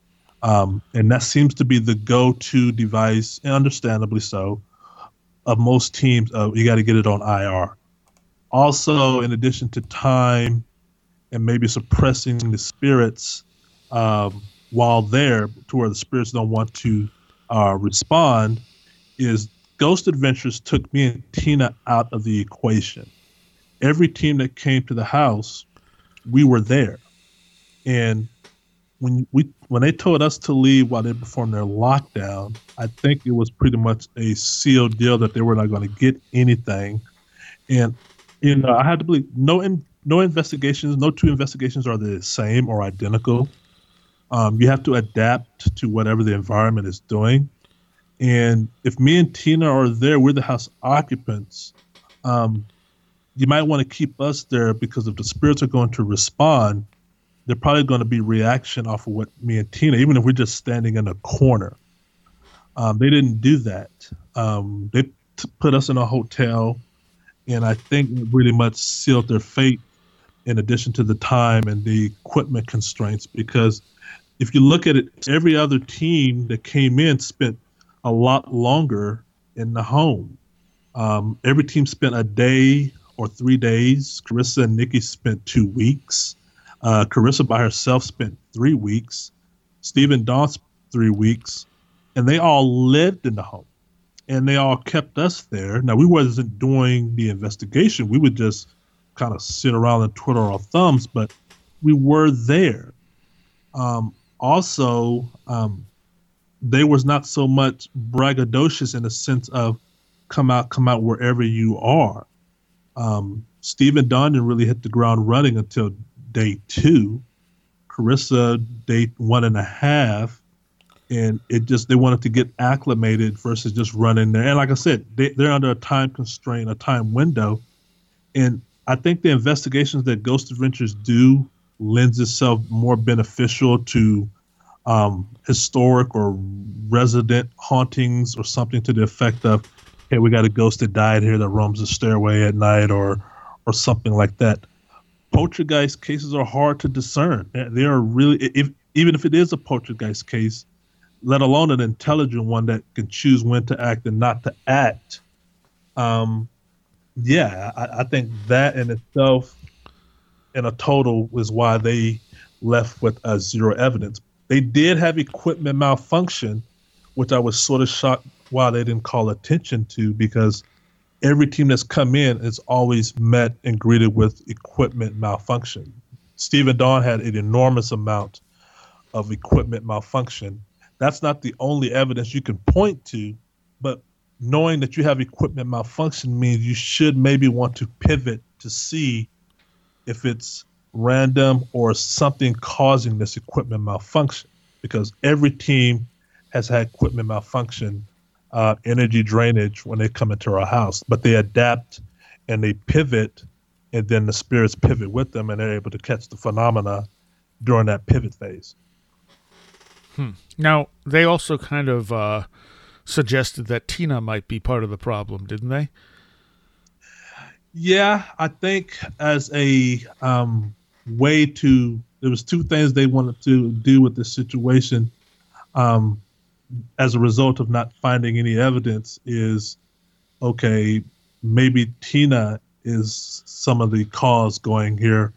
And that seems to be the go-to device, and understandably so, of most teams. You got to get it on IR. Also, in addition to time and maybe suppressing the spirits while there to where the spirits don't want to respond, is Ghost Adventures took me and Tina out of the equation. Every team that came to the house, we were there. And when they told us to leave while they performed their lockdown, I think it was pretty much a sealed deal that they were not going to get anything. And I had to believe no investigations, no two investigations are the same or identical. You have to adapt to whatever the environment is doing. And if me and Tina are there, we're the house occupants. You might want to keep us there because if the spirits are going to respond, they're probably going to be reaction off of what me and Tina, even if we're just standing in a corner. They didn't do that. They put us in a hotel, and I think it really much sealed their fate in addition to the time and the equipment constraints, because if you look at it, every other team that came in spent a lot longer in the home. Every team spent a day or 3 days. Carissa and Nikki spent 2 weeks. Carissa by herself spent 3 weeks. Steve and Dawn 3 weeks. And they all lived in the home. And they all kept us there. Now, we wasn't doing the investigation. We would just kind of sit around and twiddle our thumbs, but we were there. Also, they was not so much braggadocious in the sense of come out wherever you are. Steve and Dawn didn't really hit the ground running until day 2. Carissa, day 1.5. And they wanted to get acclimated versus just running there. And like I said, they're under a time constraint, a time window. And I think the investigations that Ghost Adventures do lends itself more beneficial to historic or resident hauntings or something to the effect of, hey, we got a ghost that died here that roams the stairway at night or something like that. Poltergeist cases are hard to discern. They are really, even if it is a poltergeist case, let alone an intelligent one that can choose when to act and not to act. I think that in itself, in a total, is why they left with zero evidence. They did have equipment malfunction, which I was sort of shocked why they didn't call attention to, because every team that's come in is always met and greeted with equipment malfunction. Steve and Dawn had an enormous amount of equipment malfunction. That's not the only evidence you can point to, but knowing that you have equipment malfunction means you should maybe want to pivot to see if it's random or something causing this equipment malfunction, because every team has had equipment malfunction, energy drainage when they come into our house, but they adapt and they pivot, and then the spirits pivot with them and they're able to catch the phenomena during that pivot phase.
Now, they also kind of suggested that Tina might be part of the problem, didn't they?
Yeah, I think as a way to, there was 2 things they wanted to do with this situation as a result of not finding any evidence is, okay, maybe Tina is some of the cause going here.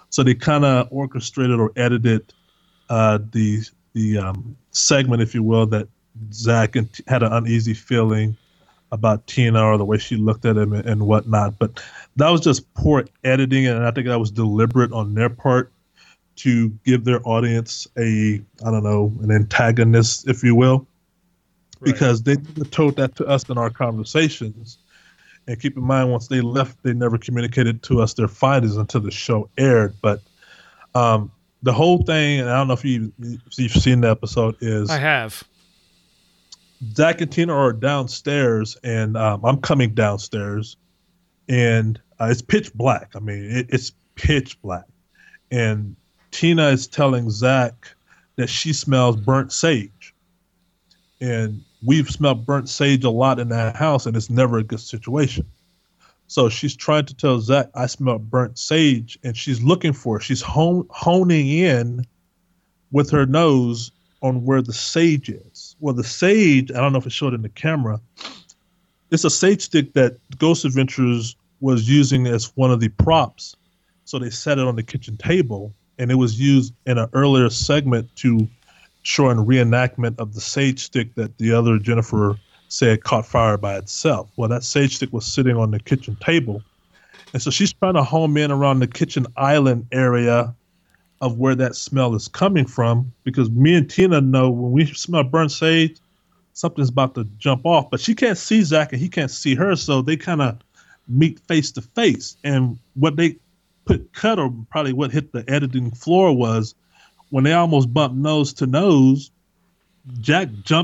So they kind of orchestrated or edited the segment, if you will, that Zach had an uneasy feeling about Tina or the way she looked at him and whatnot. But that was just poor editing, and I think that was deliberate on their part to give their audience an antagonist, if you will, because they told that to us in our conversations. And keep in mind, once they left, they never communicated to us their findings until the show aired. But the whole thing, and I don't know if you've seen the episode, is
I have.
Zach and Tina are downstairs, and I'm coming downstairs, and it's pitch black. I mean, it's pitch black. And Tina is telling Zach that she smells burnt sage. And we've smelled burnt sage a lot in that house, and it's never a good situation. So she's trying to tell Zach, I smell burnt sage, and she's looking for it. She's honing in with her nose on where the sage is. Well, the sage, I don't know if it showed in the camera, it's a sage stick that Ghost Adventures was using as one of the props. So they set it on the kitchen table, and it was used in an earlier segment to show a reenactment of the sage stick that the other Jennifer said caught fire by itself. Well, that sage stick was sitting on the kitchen table. And so she's trying to home in around the kitchen island area of where that smell is coming from, because me and Tina know when we smell burnt sage, something's about to jump off. But she can't see Zach and he can't see her, so they kind of meet face to face. And what they cut, or probably what hit the editing floor, was when they almost bumped nose to nose, Zach,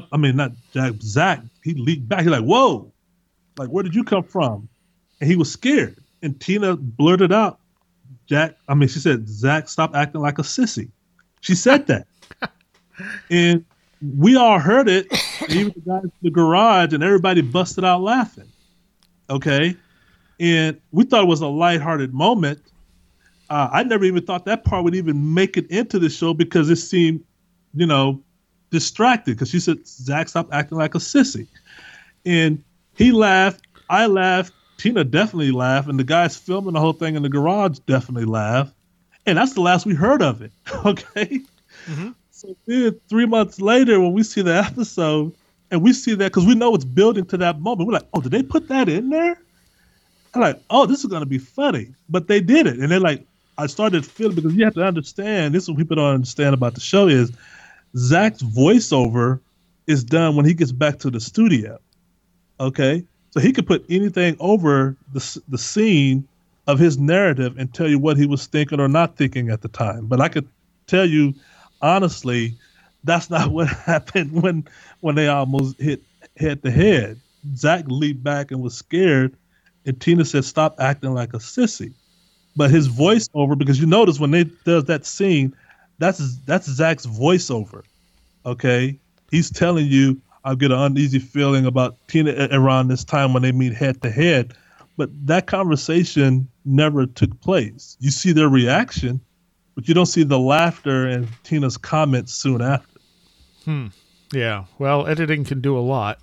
he leaped back. He's like, whoa, like, where did you come from? And he was scared. And Tina blurted out, she said, Zach, stop acting like a sissy. She said that. And we all heard it, even the guys in the garage, and everybody busted out laughing. Okay? And we thought it was a lighthearted moment. I never even thought that part would even make it into the show because it seemed, distracted. Because she said, Zach, stop acting like a sissy. And he laughed. I laughed. Tina definitely laughed, and the guys filming the whole thing in the garage definitely laughed. And that's the last we heard of it. Okay? Mm-hmm. So then 3 months later, when we see the episode, and we see that because we know it's building to that moment, we're like, oh, did they put that in there? I'm like, oh, this is going to be funny. But they did it. And then, I started feeling, because you have to understand, this is what people don't understand about the show, is Zach's voiceover is done when he gets back to the studio. Okay? So he could put anything over the scene of his narrative and tell you what he was thinking or not thinking at the time. But I could tell you, honestly, that's not what happened when they almost hit head to head. Zach leaped back and was scared, and Tina said, stop acting like a sissy. But his voiceover, because you notice when they does that scene, that's Zach's voiceover. Okay? He's telling you, I'll get an uneasy feeling about Tina around this time when they meet head to head. But that conversation never took place. You see their reaction, but you don't see the laughter and Tina's comments soon after.
Yeah. Well, editing can do a lot.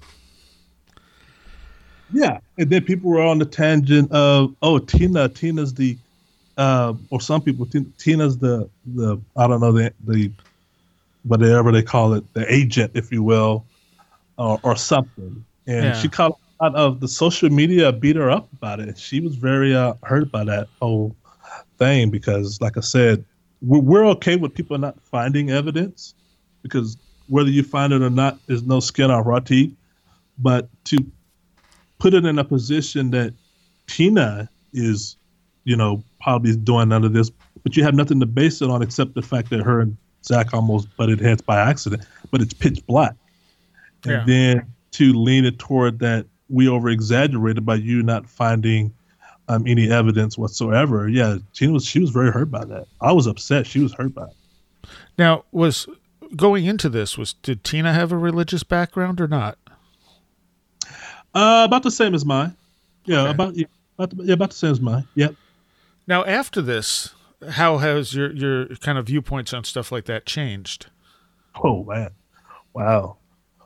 Yeah. And then people were on the tangent of, Tina's the, or some people, Tina's the I don't know, the whatever they call it, the agent, if you will. Or something, and she caught a lot of the social media beat her up about it. She was very hurt by that whole thing because, like I said, we're okay with people not finding evidence because whether you find it or not, there's no skin off our teeth. But to put it in a position that Tina is, probably doing none of this, but you have nothing to base it on except the fact that her and Zach almost butted heads by accident, but it's pitch black. And then to lean it toward that we over-exaggerated by you not finding any evidence whatsoever. Yeah, she was very hurt by that. I was upset. She was hurt by it.
Now, going into this, did Tina have a religious background or not?
About the same as mine. Yeah,
okay.
about the same as mine. Yep. Now,
after this, how has your kind of viewpoints on stuff like that changed?
Oh man, wow.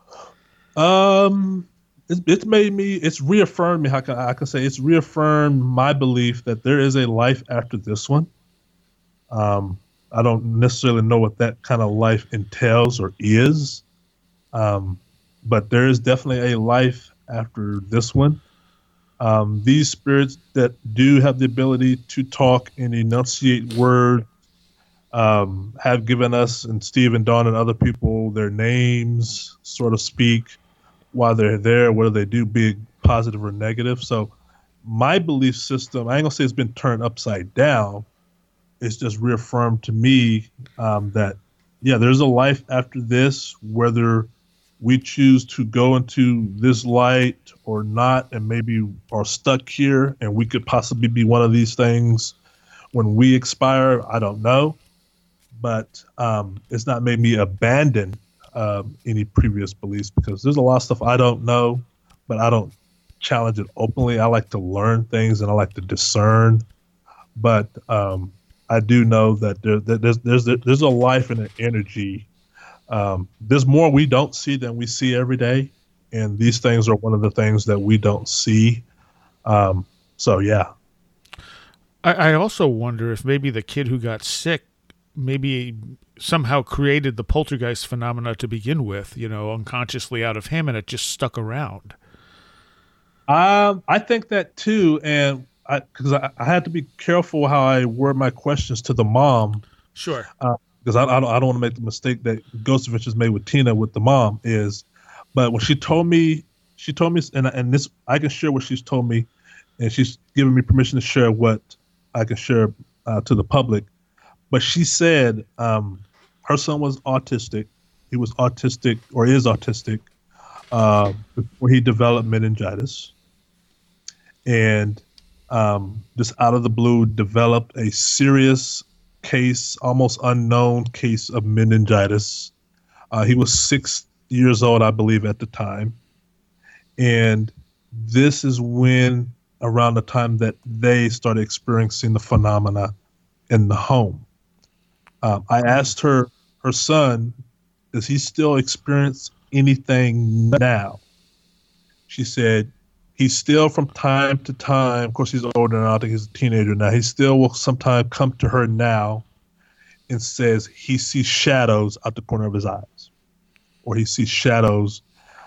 It's reaffirmed me. I can say it's reaffirmed my belief that there is a life after this one. I don't necessarily know what that kind of life entails or is, but there is definitely a life after this one. These spirits that do have the ability to talk and enunciate words have given us, and Steve and Dawn and other people, their names, so to speak, while they're there, whether they do big positive or negative. So my belief system, I ain't gonna say it's been turned upside down. It's just reaffirmed to me that, yeah, there's a life after this, whether we choose to go into this light or not, and maybe are stuck here, and we could possibly be one of these things when we expire. I don't know, but it's not made me abandon any previous beliefs, because there's a lot of stuff I don't know, but I don't challenge it openly. I like to learn things and I like to discern, but I do know that there's a life and an energy. There's more we don't see than we see every day, and these things are one of the things that we don't see. So yeah.
I also wonder if maybe the kid who got sick maybe somehow created the poltergeist phenomena to begin with, unconsciously out of him, and it just stuck around.
I think that too, and because I had to be careful how I word my questions to the mom.
Sure.
Because I don't want to make the mistake that Ghost Adventures made with Tina with the mom is, but when she told me, and this I can share what she's told me, and she's given me permission to share what I can share to the public. But she said her son was autistic. He was autistic, or is autistic, before he developed meningitis, and just out of the blue developed a serious case, almost unknown case of meningitis. He was 6 years old, I believe, at the time. And this is when, around the time that they started experiencing the phenomena in the home. I asked her son, does he still experience anything now? She said, he still from time to time, of course he's older now, I think he's a teenager now, he still will sometimes come to her now and says he sees shadows out the corner of his eyes, or he sees shadows.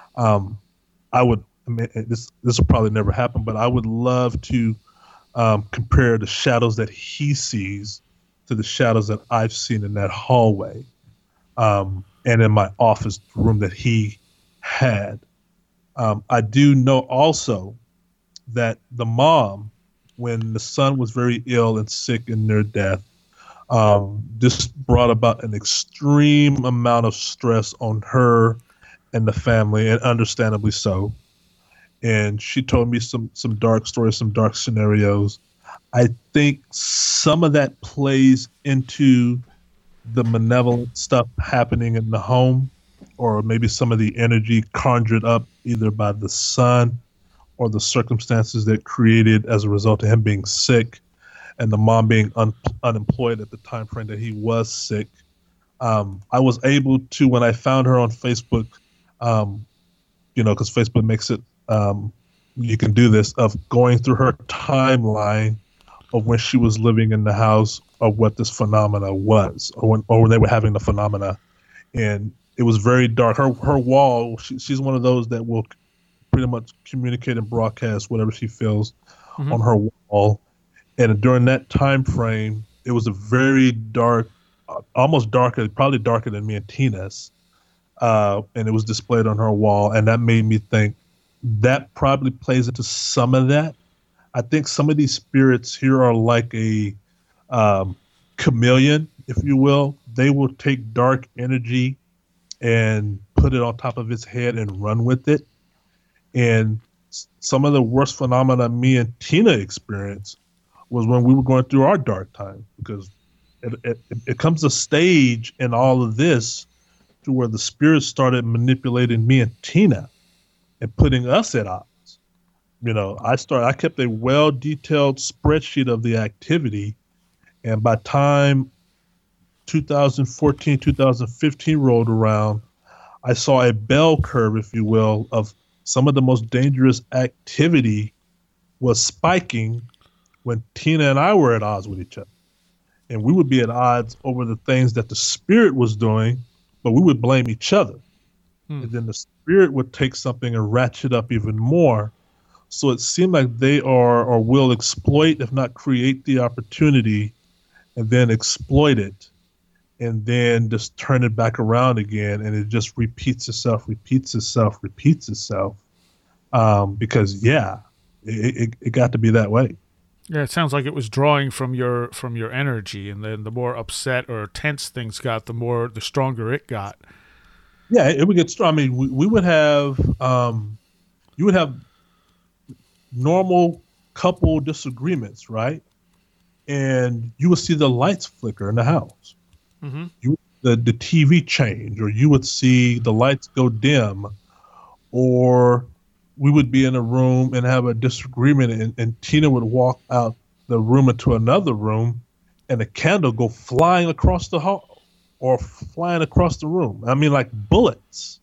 This will probably never happen, but I would love to compare the shadows that he sees to the shadows that I've seen in that hallway, and in my office room that he had. I do know also that the mom, when the son was very ill and sick in their death, this brought about an extreme amount of stress on her and the family, and understandably so. And she told me some dark stories, some dark scenarios. I think some of that plays into the malevolent stuff happening in the home, or maybe some of the energy conjured up either by the son or the circumstances that created as a result of him being sick and the mom being unemployed at the time frame that he was sick. I was able to, when I found her on Facebook, because Facebook makes it, you can do this, of going through her timeline of when she was living in the house, of what this phenomena was, or when they were having the phenomena. And it was very dark. Her wall, she's one of those that will pretty much communicate and broadcast whatever she feels on her wall. And during that time frame, it was a very dark, almost darker, probably darker than me and Tina's. And it was displayed on her wall. And that made me think that probably plays into some of that. I think some of these spirits here are like a chameleon, if you will. They will take dark energy and put it on top of its head and run with it. And some of the worst phenomena me and Tina experienced was when we were going through our dark time, because it comes a stage in all of this to where the spirits started manipulating me and Tina and putting us at odds. I kept a well-detailed spreadsheet of the activity, and by time 2014, 2015 rolled around, I saw a bell curve, if you will, of some of the most dangerous activity was spiking when Tina and I were at odds with each other. and we would be at odds over the things that the spirit was doing, but we would blame each other. And then the spirit would take something and ratchet up even more. So it seemed like they are or will exploit, if not create the opportunity, and then exploit it, and then just turn it back around again, and it just repeats itself. Because it got to be that way.
Yeah, it sounds like it was drawing from your energy, and then the more upset or tense things got, the stronger it got.
Yeah, it would get strong. I mean, we would have you would have normal couple disagreements, right? And you would see the lights flicker in the house.
Mm-hmm.
The TV change, or you would see the lights go dim, or we would be in a room and have a disagreement, and Tina would walk out the room into another room, and a candle go flying across the hall or flying across the room. I mean, like bullets,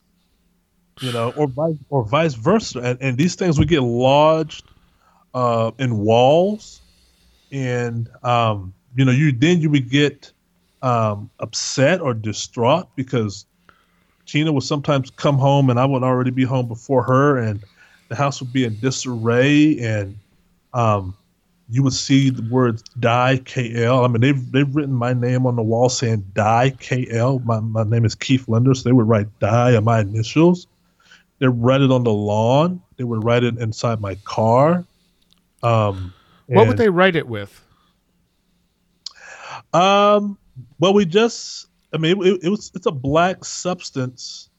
or vice versa. And these things would get lodged in walls, and you would get upset or distraught because Tina would sometimes come home and I would already be home before her, and the house would be in disarray, and you would see the words "Die KL." I mean, they've written my name on the wall saying "Die KL." My name is Keith Linder, so they would write "Die" on my initials. They would write it on the lawn. They would write it inside my car.
What would they write it with?
Well, it's a black substance,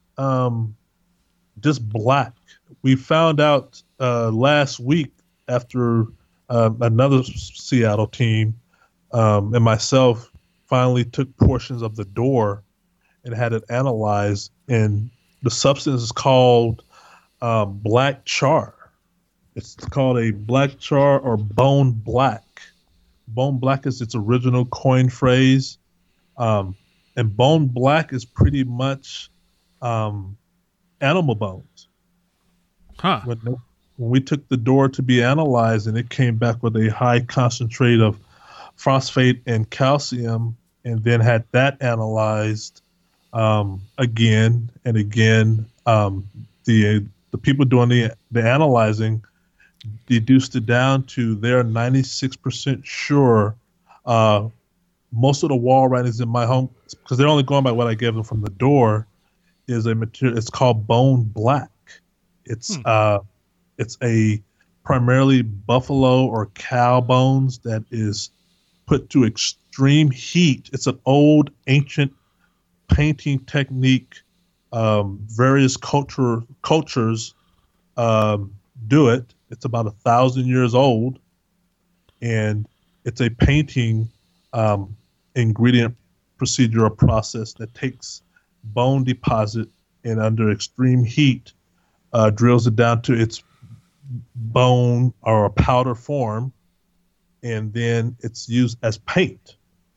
just black. We found out last week after another Seattle team and myself finally took portions of the door and had it analyzed, and the substance is called black char. It's called a black char or bone black. Bone black is its original coin phrase. And bone black is pretty much animal bones.
Huh.
When we took the door to be analyzed, and it came back with a high concentrate of phosphate and calcium, and then had that analyzed again and again, the people doing the analyzing deduced it down to they're 96% sure. Most of the wall writings in my home, because they're only going by what I gave them from the door, is a material. It's called bone black. It's a primarily buffalo or cow bones that is put to extreme heat. It's an old ancient painting technique. Various cultures do it. It's about 1,000 years old, and it's a painting ingredient procedure or process that takes bone deposit and under extreme heat drills it down to its bone or a powder form, and then it's used as paint.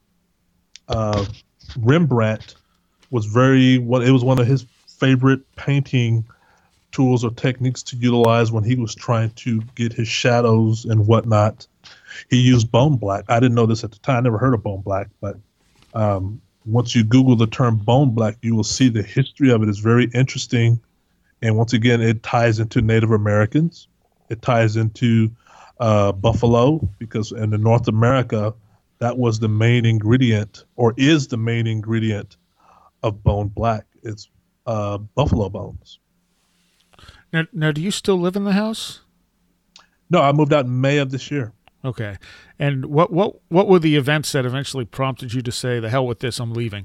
Rembrandt was it was one of his favorite painting tools or techniques to utilize when he was trying to get his shadows and whatnot. He used bone black. I didn't know this at the time. I never heard of bone black, but once you Google the term bone black, you will see the history of it is very interesting. And once again, it ties into Native Americans. It ties into buffalo, because in North America, that was the main ingredient, or is the main ingredient of bone black. It's buffalo bones.
Now, do you still live in the house?
No, I moved out in May of this year.
Okay. And what were the events that eventually prompted you to say, "The hell with this, I'm leaving"?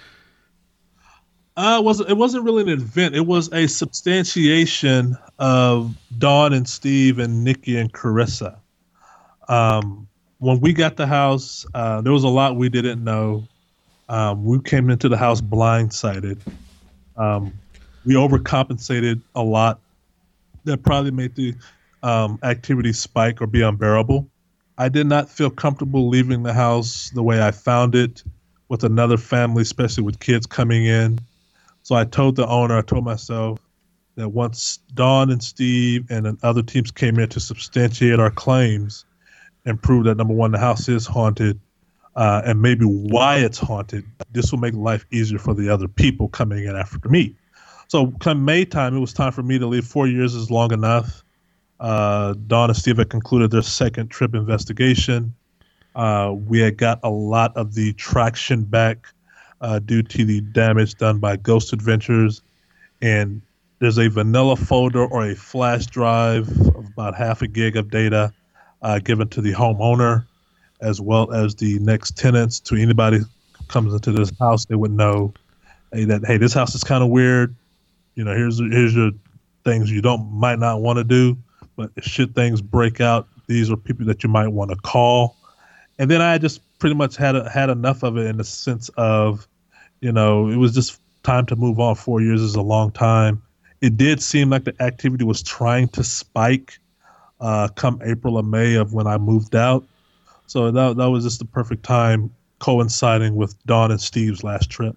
It wasn't really an event. It was a substantiation of Dawn and Steve and Nikki and Carissa. When we got the house, there was a lot we didn't know. We came into the house blindsided. We overcompensated a lot. That probably made the activity spike or be unbearable. I did not feel comfortable leaving the house the way I found it with another family, especially with kids coming in. So I told the owner, I told myself that once Dawn and Steve and other teams came in to substantiate our claims and prove that, number one, the house is haunted, and maybe why it's haunted. This will make life easier for the other people coming in after me. So come May time, it was time for me to leave. 4 years is long enough. Dawn and Steve had concluded their second trip investigation. We had got a lot of the traction back due to the damage done by Ghost Adventures. And there's a vanilla folder or a flash drive of about half a gig of data given to the homeowner, as well as the next tenants. To anybody who comes into this house, they would know that, hey, this house is kind of weird. You know, here's your things you might not want to do, but should things break out, these are people that you might want to call. And then I just pretty much had enough of it in the sense of, you know, it was just time to move on. 4 years is a long time. It did seem like the activity was trying to spike come April or May of when I moved out. So that was just the perfect time coinciding with Dawn and Steve's last trip.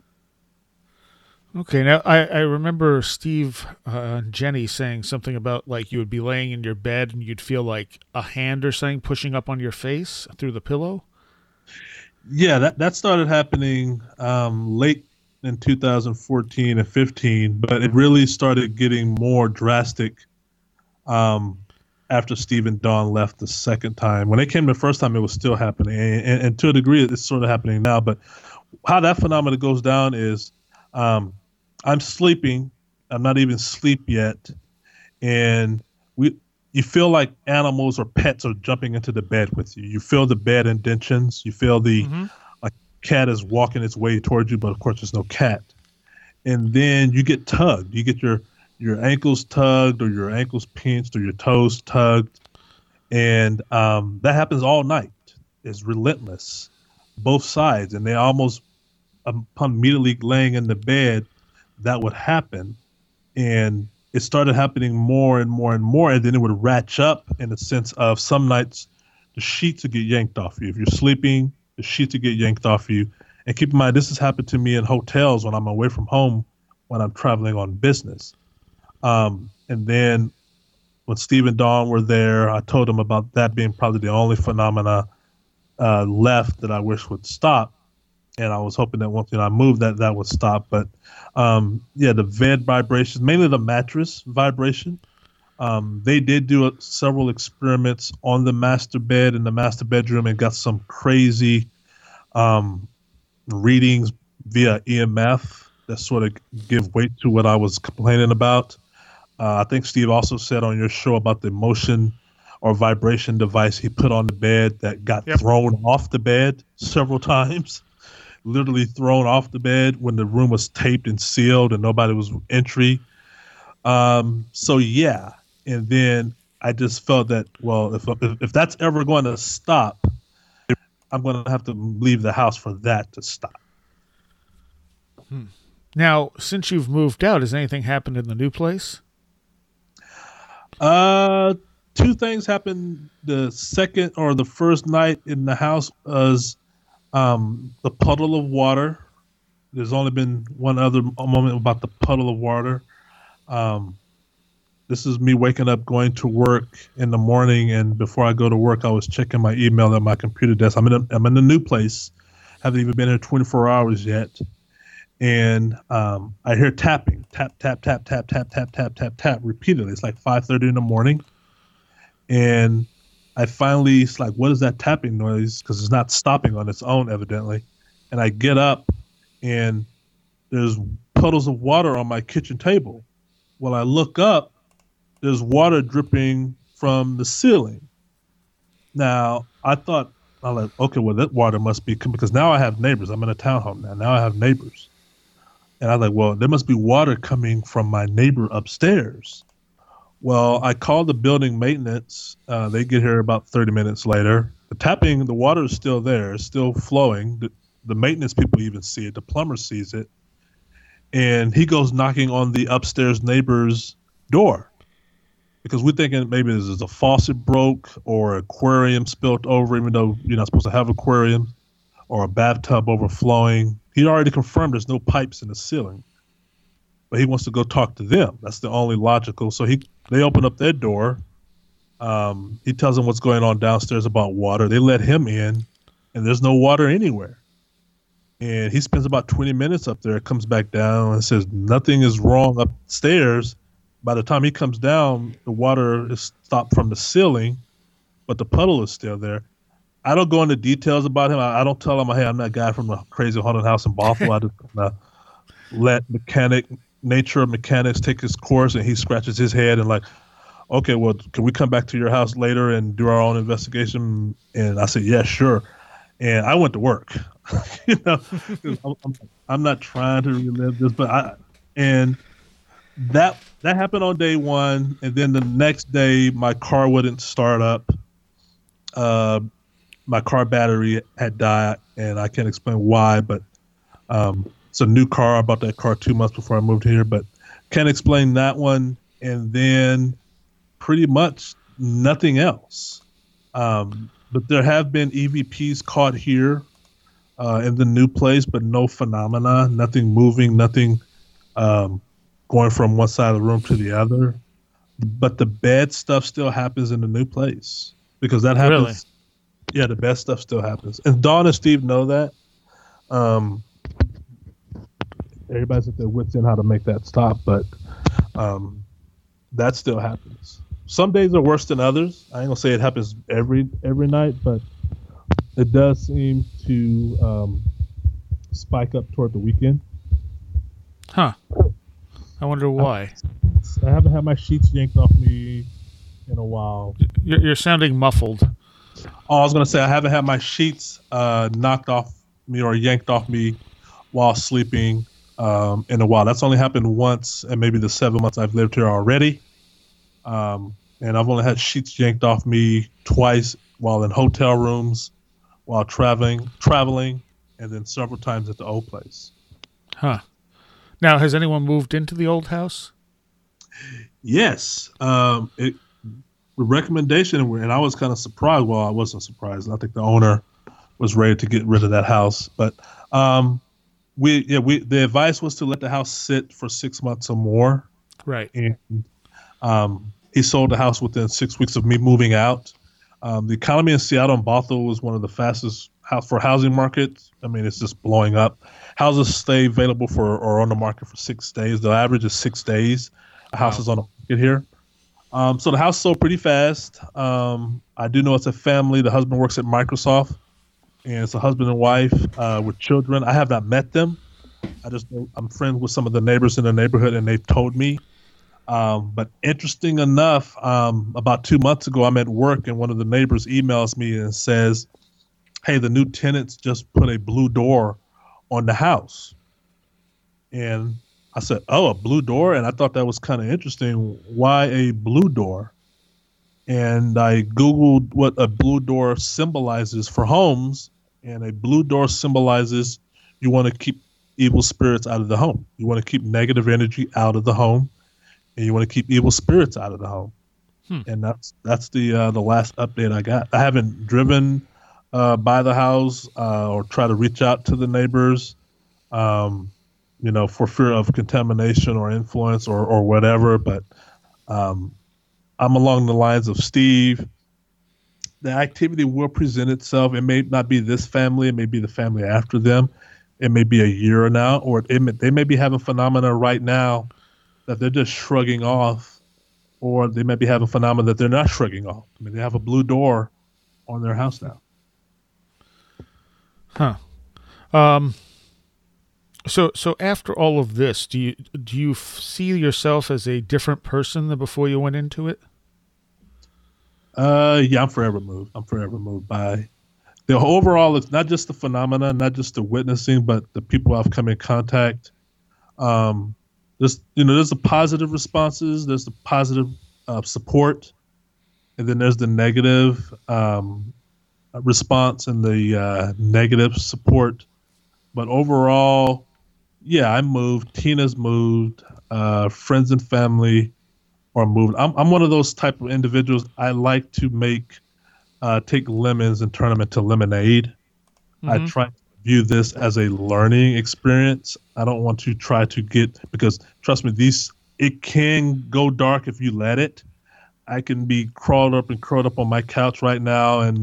Okay, now I remember Steve and Jenny saying something about like you would be laying in your bed and you'd feel like a hand or something pushing up on your face through the pillow.
Yeah, that started happening late in 2014 and 15, but it really started getting more drastic after Steve and Dawn left the second time. When they came the first time, it was still happening, and to a degree, it's sort of happening now. But how that phenomenon goes down is I'm sleeping. I'm not even asleep yet. And you feel like animals or pets are jumping into the bed with you. You feel the bed indentions. You feel the like cat is walking its way towards you, but of course there's no cat. And then you get tugged. You get your ankles tugged or your ankles pinched or your toes tugged. And that happens all night. It's relentless, both sides. And they almost, upon immediately laying in the bed, that would happen. And it started happening more and more and more, and then it would ratchet up in the sense of some nights the sheets would get yanked off you. If you're sleeping, the sheets would get yanked off you. And keep in mind, this has happened to me in hotels when I'm away from home, when I'm traveling on business. And then when Steve and Dawn were there, I told them about that being probably the only phenomena left that I wish would stop. And I was hoping that once I moved, that would stop. But the bed vibrations, mainly the mattress vibration. They did do several experiments on the master bed in the master bedroom and got some crazy readings via EMF that sort of give weight to what I was complaining about. I think Steve also said on your show about the motion or vibration device he put on the bed that got thrown off the bed several times. Literally thrown off the bed when the room was taped and sealed and nobody was entry. So yeah, and then I just felt that, well, if that's ever going to stop, I'm going to have to leave the house for that to stop.
Now, since you've moved out, has anything happened in the new place?
Two things happened. The second or the first night in the house was the puddle of water. There's only been one other moment about the puddle of water. This is me waking up, going to work in the morning, and before I go to work, I was checking my email at my computer desk. I'm in a new place. Haven't even been here 24 hours yet. And I hear tapping, tap, tap, tap, tap, tap, tap, tap, tap, tap, repeatedly. It's like 5:30 in the morning. And I finally, it's like, what is that tapping noise? Because it's not stopping on its own, evidently. And I get up, and there's puddles of water on my kitchen table. Well, I look up, there's water dripping from the ceiling. Now, I'm like, okay, well, that water must be, because now I have neighbors. I'm in a townhome now. Now I have neighbors. And I was like, well, there must be water coming from my neighbor upstairs. Well, I called the building maintenance. They get here about 30 minutes later. The water is still there. It's still flowing. The maintenance people even see it. The plumber sees it. And he goes knocking on the upstairs neighbor's door because we're thinking maybe this is a faucet broke or aquarium spilt over, even though you're not supposed to have aquarium, or a bathtub overflowing. He already confirmed there's no pipes in the ceiling. But he wants to go talk to them. That's the only logical. So they open up their door. He tells them what's going on downstairs about water. They let him in. and there's no water anywhere. And he spends about 20 minutes up there, comes back down and says nothing is wrong upstairs. By the time he comes down, the water is stopped from the ceiling, but the puddle is still there. I don't go into details about him. I don't tell him, hey, I'm that guy from the crazy haunted house in Bothell. I just let nature of mechanics take his course, and he scratches his head and like, okay, well, can we come back to your house later and do our own investigation? And I said, yeah, sure. And I went to work. You know, I'm not trying to relive this, but that happened on day one, and then the next day my car wouldn't start up. My car battery had died, and I can't explain why, but it's a new car. I bought that car 2 months before I moved here, but can't explain that one. And then pretty much nothing else. But there have been EVPs caught here in the new place, but no phenomena, nothing moving, nothing going from one side of the room to the other. But the bad stuff still happens in the new place because that happens.
Really?
Yeah, the bad stuff still happens. And Dawn and Steve know that. Everybody's at their wits end how to make that stop, but that still happens. Some days are worse than others. I ain't gonna say it happens every night, but it does seem to spike up toward the weekend.
Huh. I wonder why.
I haven't had my sheets yanked off me in a while.
You're sounding muffled.
Oh, I was gonna say I haven't had my sheets knocked off me or yanked off me while sleeping in a while. That's only happened once in maybe the 7 months I've lived here already. And I've only had sheets yanked off me twice while in hotel rooms, while traveling, and then several times at the old place.
Huh. Now, has anyone moved into the old house?
Yes. The recommendation, and I was kind of surprised. Well, I wasn't surprised. I think the owner was ready to get rid of that house. But the advice was to let the house sit for 6 months or more.
Right.
And he sold the house within 6 weeks of me moving out. The economy in Seattle and Bothell was one of the fastest for housing markets. I mean, it's just blowing up. Houses stay available or on the market for 6 days. The average is 6 days. A house is on the market here. So the house sold pretty fast. I do know it's a family. The husband works at Microsoft, and it's a husband and wife with children. I have not met them. I'm friends with some of the neighbors in the neighborhood, and they've told me. But interesting enough, about 2 months ago, I'm at work, and one of the neighbors emails me and says, hey, the new tenants just put a blue door on the house. And I said, oh, a blue door? And I thought that was kind of interesting. Why a blue door? And I Googled what a blue door symbolizes for homes. And a blue door symbolizes you want to keep evil spirits out of the home. You want to keep negative energy out of the home. And you want to keep evil spirits out of the home. And that's the last update I got. I haven't driven by the house or try to reach out to the neighbors, for fear of contamination or influence or whatever. But I'm along the lines of Steve. The activity will present itself. It may not be this family. It may be the family after them. It may be a year now, or they may be having phenomena right now that they're just shrugging off, or they may be having phenomena that they're not shrugging off. I mean, they have a blue door on their house now.
Huh. So after all of this, do you see yourself as a different person than before you went into it?
Yeah, I'm forever moved. By the overall. It's not just the phenomena, not just the witnessing, but the people I've come in contact. There's the positive responses, there's the positive support, and then there's the negative response and the negative support. But overall, yeah, I'm moved. Tina's moved. Friends and family are moved. I'm one of those type of individuals. I like to take lemons and turn them into lemonade. Mm-hmm. I try to view this as a learning experience. I don't want to try to because trust me, it can go dark if you let it. I can be curled up on my couch right now and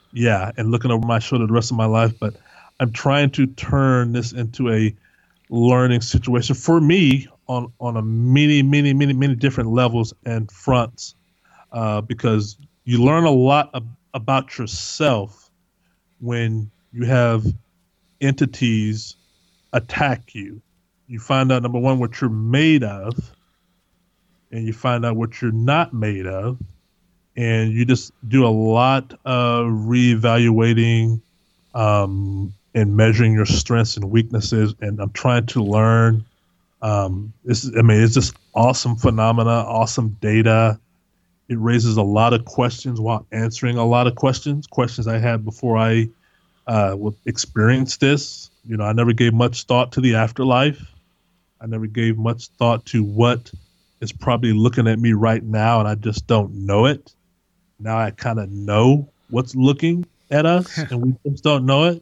yeah, and looking over my shoulder the rest of my life. But I'm trying to turn this into a learning situation for me on a many different levels and fronts, because you learn a lot about yourself when you have entities attack you. You find out, number one, what you're made of, and you find out what you're not made of, and you just do a lot of reevaluating, and measuring your strengths and weaknesses. And I'm trying to learn. It's just awesome phenomena, awesome data. It raises a lot of questions while answering a lot of questions I had before I would experience this. I never gave much thought to the afterlife. I never gave much thought to what is probably looking at me right now, and I just don't know it. Now I kind of know what's looking at us, and we just don't know it.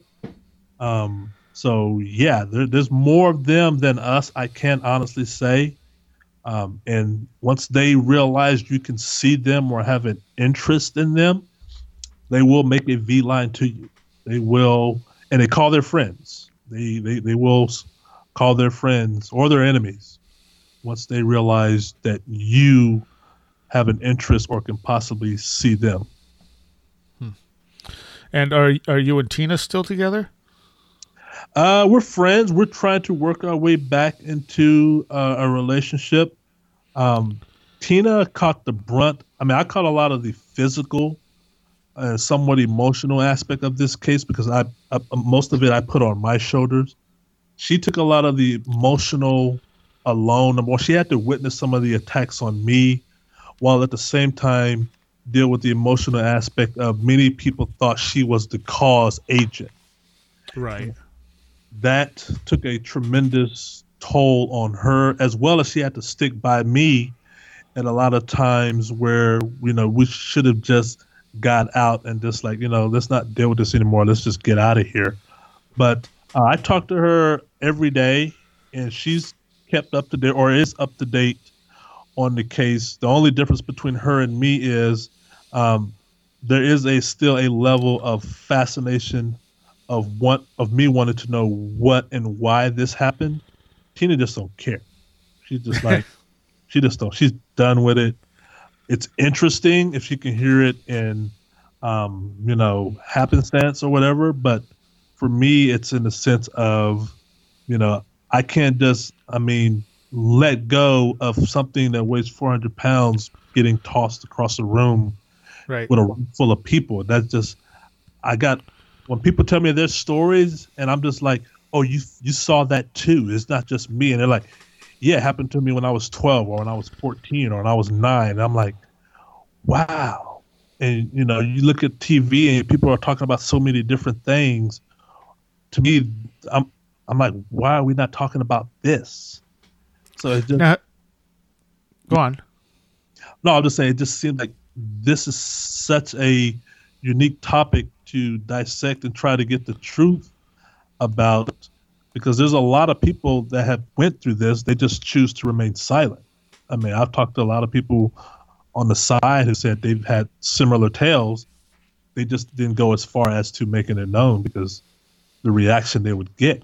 So yeah, there's more of them than us, I can honestly say. And once they realize you can see them or have an interest in them, they will make a V line to you. They will, and they call their friends. They will call their friends or their enemies once they realize that you have an interest or can possibly see them.
And are you and Tina still together?
We're friends. We're trying to work our way back into a relationship. Tina caught the brunt. I mean, I caught a lot of the physical and somewhat emotional aspect of this case because I most of it I put on my shoulders. She took a lot of the emotional alone. Well, she had to witness some of the attacks on me, while at the same time deal with the emotional aspect of many people thought she was the cause agent.
Right.
That took a tremendous toll on her, as well as she had to stick by me at a lot of times where, we should have just got out and just let's not deal with this anymore. Let's just get out of here. But I talk to her every day, and she's kept up to date or is up to date on the case. The only difference between her and me is there is still a level of fascination of me wanting to know what and why this happened. Tina just don't care. She's just like, she's done with it. It's interesting if she can hear it in, happenstance or whatever. But for me, it's in the sense of, I can't just, let go of something that weighs 400 pounds getting tossed across the room
right.
with a room full of people. That's just, when people tell me their stories and I'm just like, oh, you saw that too. It's not just me. And they're like, yeah, it happened to me when I was 12 or when I was 14 or when I was 9. And I'm like, wow. And, you look at TV and people are talking about so many different things. To me, I'm like, why are we not talking about this? So it just,
go on.
No, I'm just saying it just seems like this is such a unique topic to dissect and try to get the truth about, because there's a lot of people that have went through this. They just choose to remain silent. I've talked to a lot of people on the side who said they've had similar tales. They just didn't go as far as to making it known because the reaction they would get.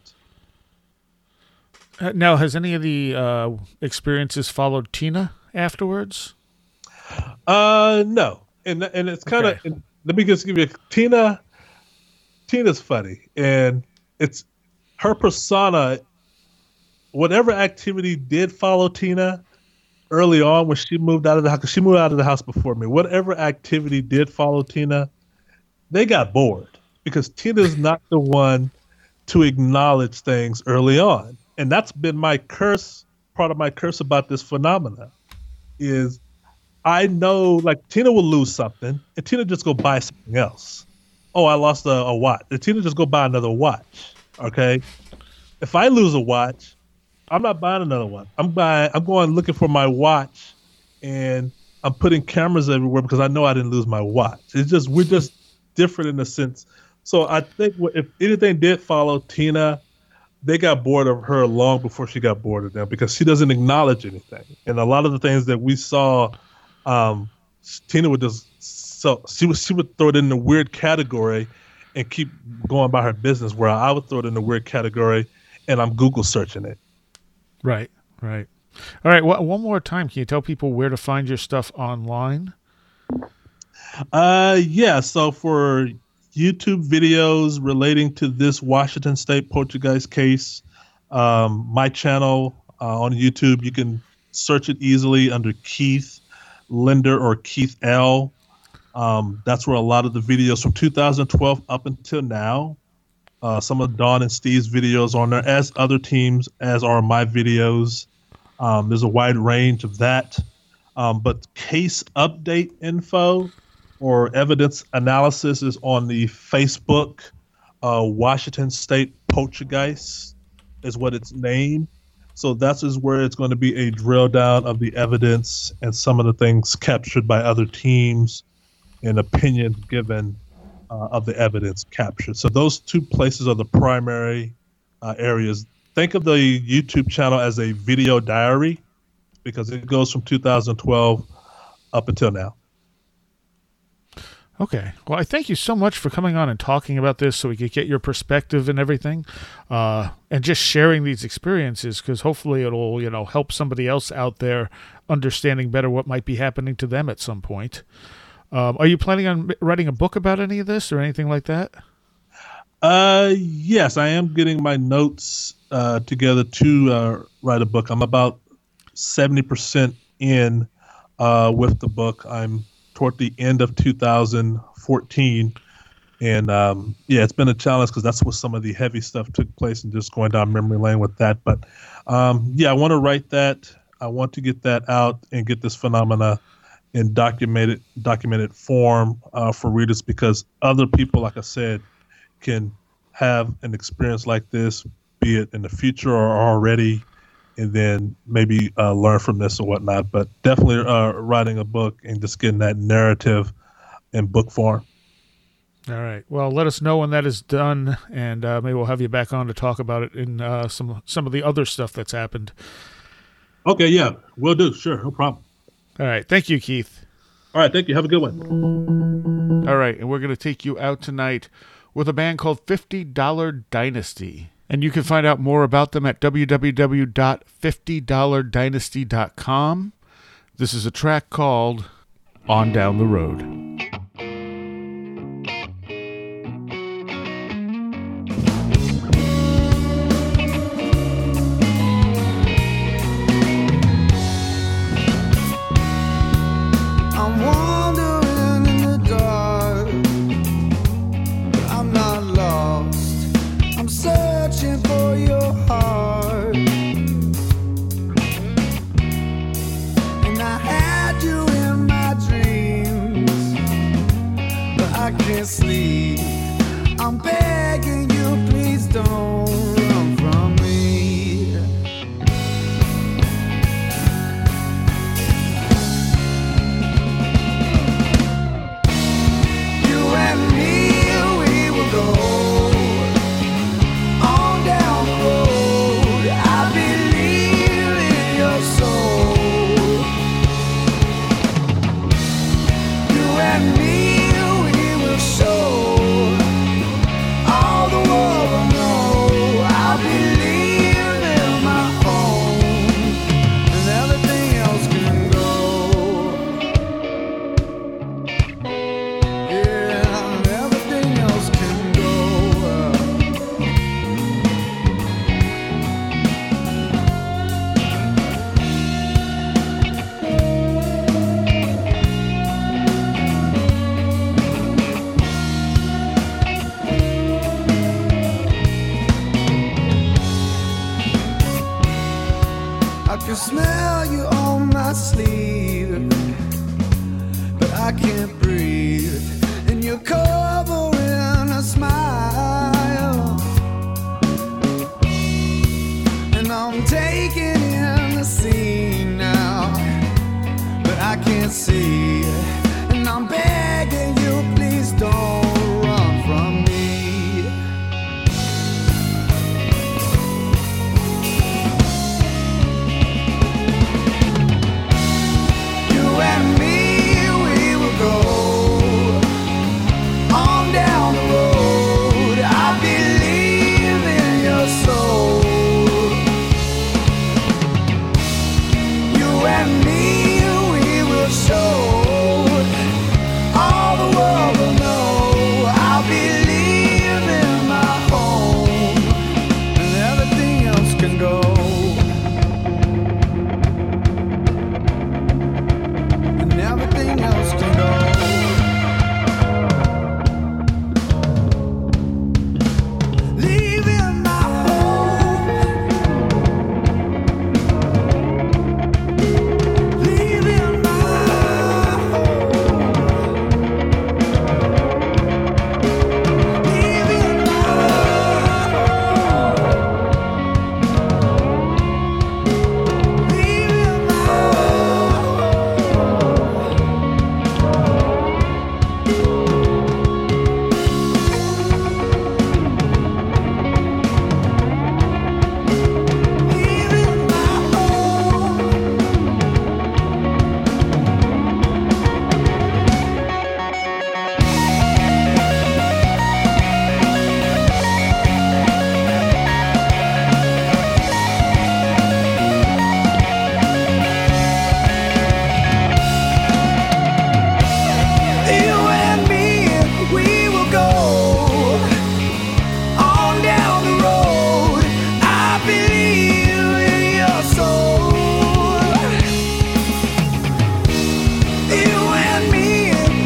Now, has any of the experiences followed Tina afterwards?
No, and it's kind of. Okay. Let me just give you Tina's funny, and it's her persona. Whatever activity did follow Tina early on when she moved out of the house, because she moved out of the house before me. Whatever activity did follow Tina, they got bored because Tina's not the one to acknowledge things early on. And that's been my curse. Part of my curse about this phenomena is I know, like, Tina will lose something, and Tina just go buy something else. Oh, I lost a watch. And Tina just go buy another watch. Okay, if I lose a watch, I'm not buying another one. I'm going looking for my watch, and I'm putting cameras everywhere because I know I didn't lose my watch. We're just different in a sense. So I think if anything did follow Tina, they got bored of her long before she got bored of them because she doesn't acknowledge anything. And a lot of the things that we saw, Tina would just So she would throw it in the weird category and keep going by her business, where I would throw it in the weird category and I'm Google searching it.
Right. All right. Well, one more time, can you tell people where to find your stuff online?
Yeah. So for YouTube videos relating to this Washington State Poltergeist case, my channel on YouTube, you can search it easily under Keith Linder or Keith L. That's where a lot of the videos from 2012 up until now, some of Dawn and Steve's videos on there, as other teams, as are my videos. There's a wide range of that. But case update info or evidence analysis is on the Facebook. Washington State Poltergeist is what it's named. So that's is where it's going to be a drill down of the evidence and some of the things captured by other teams and opinions given of the evidence captured. So those two places are the primary areas. Think of the YouTube channel as a video diary because it goes from 2012 up until now.
Okay. Well, I thank you so much for coming on and talking about this so we could get your perspective and everything, and just sharing these experiences, because hopefully it'll, help somebody else out there understanding better what might be happening to them at some point. Are you planning on writing a book about any of this or anything like that?
Yes, I am getting my notes together to write a book. I'm about 70% in with the book. I'm toward the end of 2014. And it's been a challenge because that's where some of the heavy stuff took place and just going down memory lane with that. But I want to write that. I want to get that out and get this phenomena in documented form for readers, because other people, like I said, can have an experience like this, be it in the future or already, and then maybe learn from this or whatnot. But definitely writing a book and just getting that narrative in book form.
All right. Well, let us know when that is done, and maybe we'll have you back on to talk about it in some of the other stuff that's happened.
Okay, yeah, will do. Sure, no problem.
All right. Thank you, Keith.
All right, thank you. Have a good one.
All right, and we're going to take you out tonight with a band called $50 Dynasty. And you can find out more about them at www.50dollardynasty.com. This is a track called On Down the Road.
Sleep. I'm begging you, please don't run from me. You and me, we will go on down the road. I believe in your soul. You and me, smell you on my sleeve, but I can't breathe, and you're covering a smile, and I'm taking in the scene now, but I can't see, and I'm begging you, please don't run from me. And me, we will go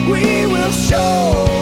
We will show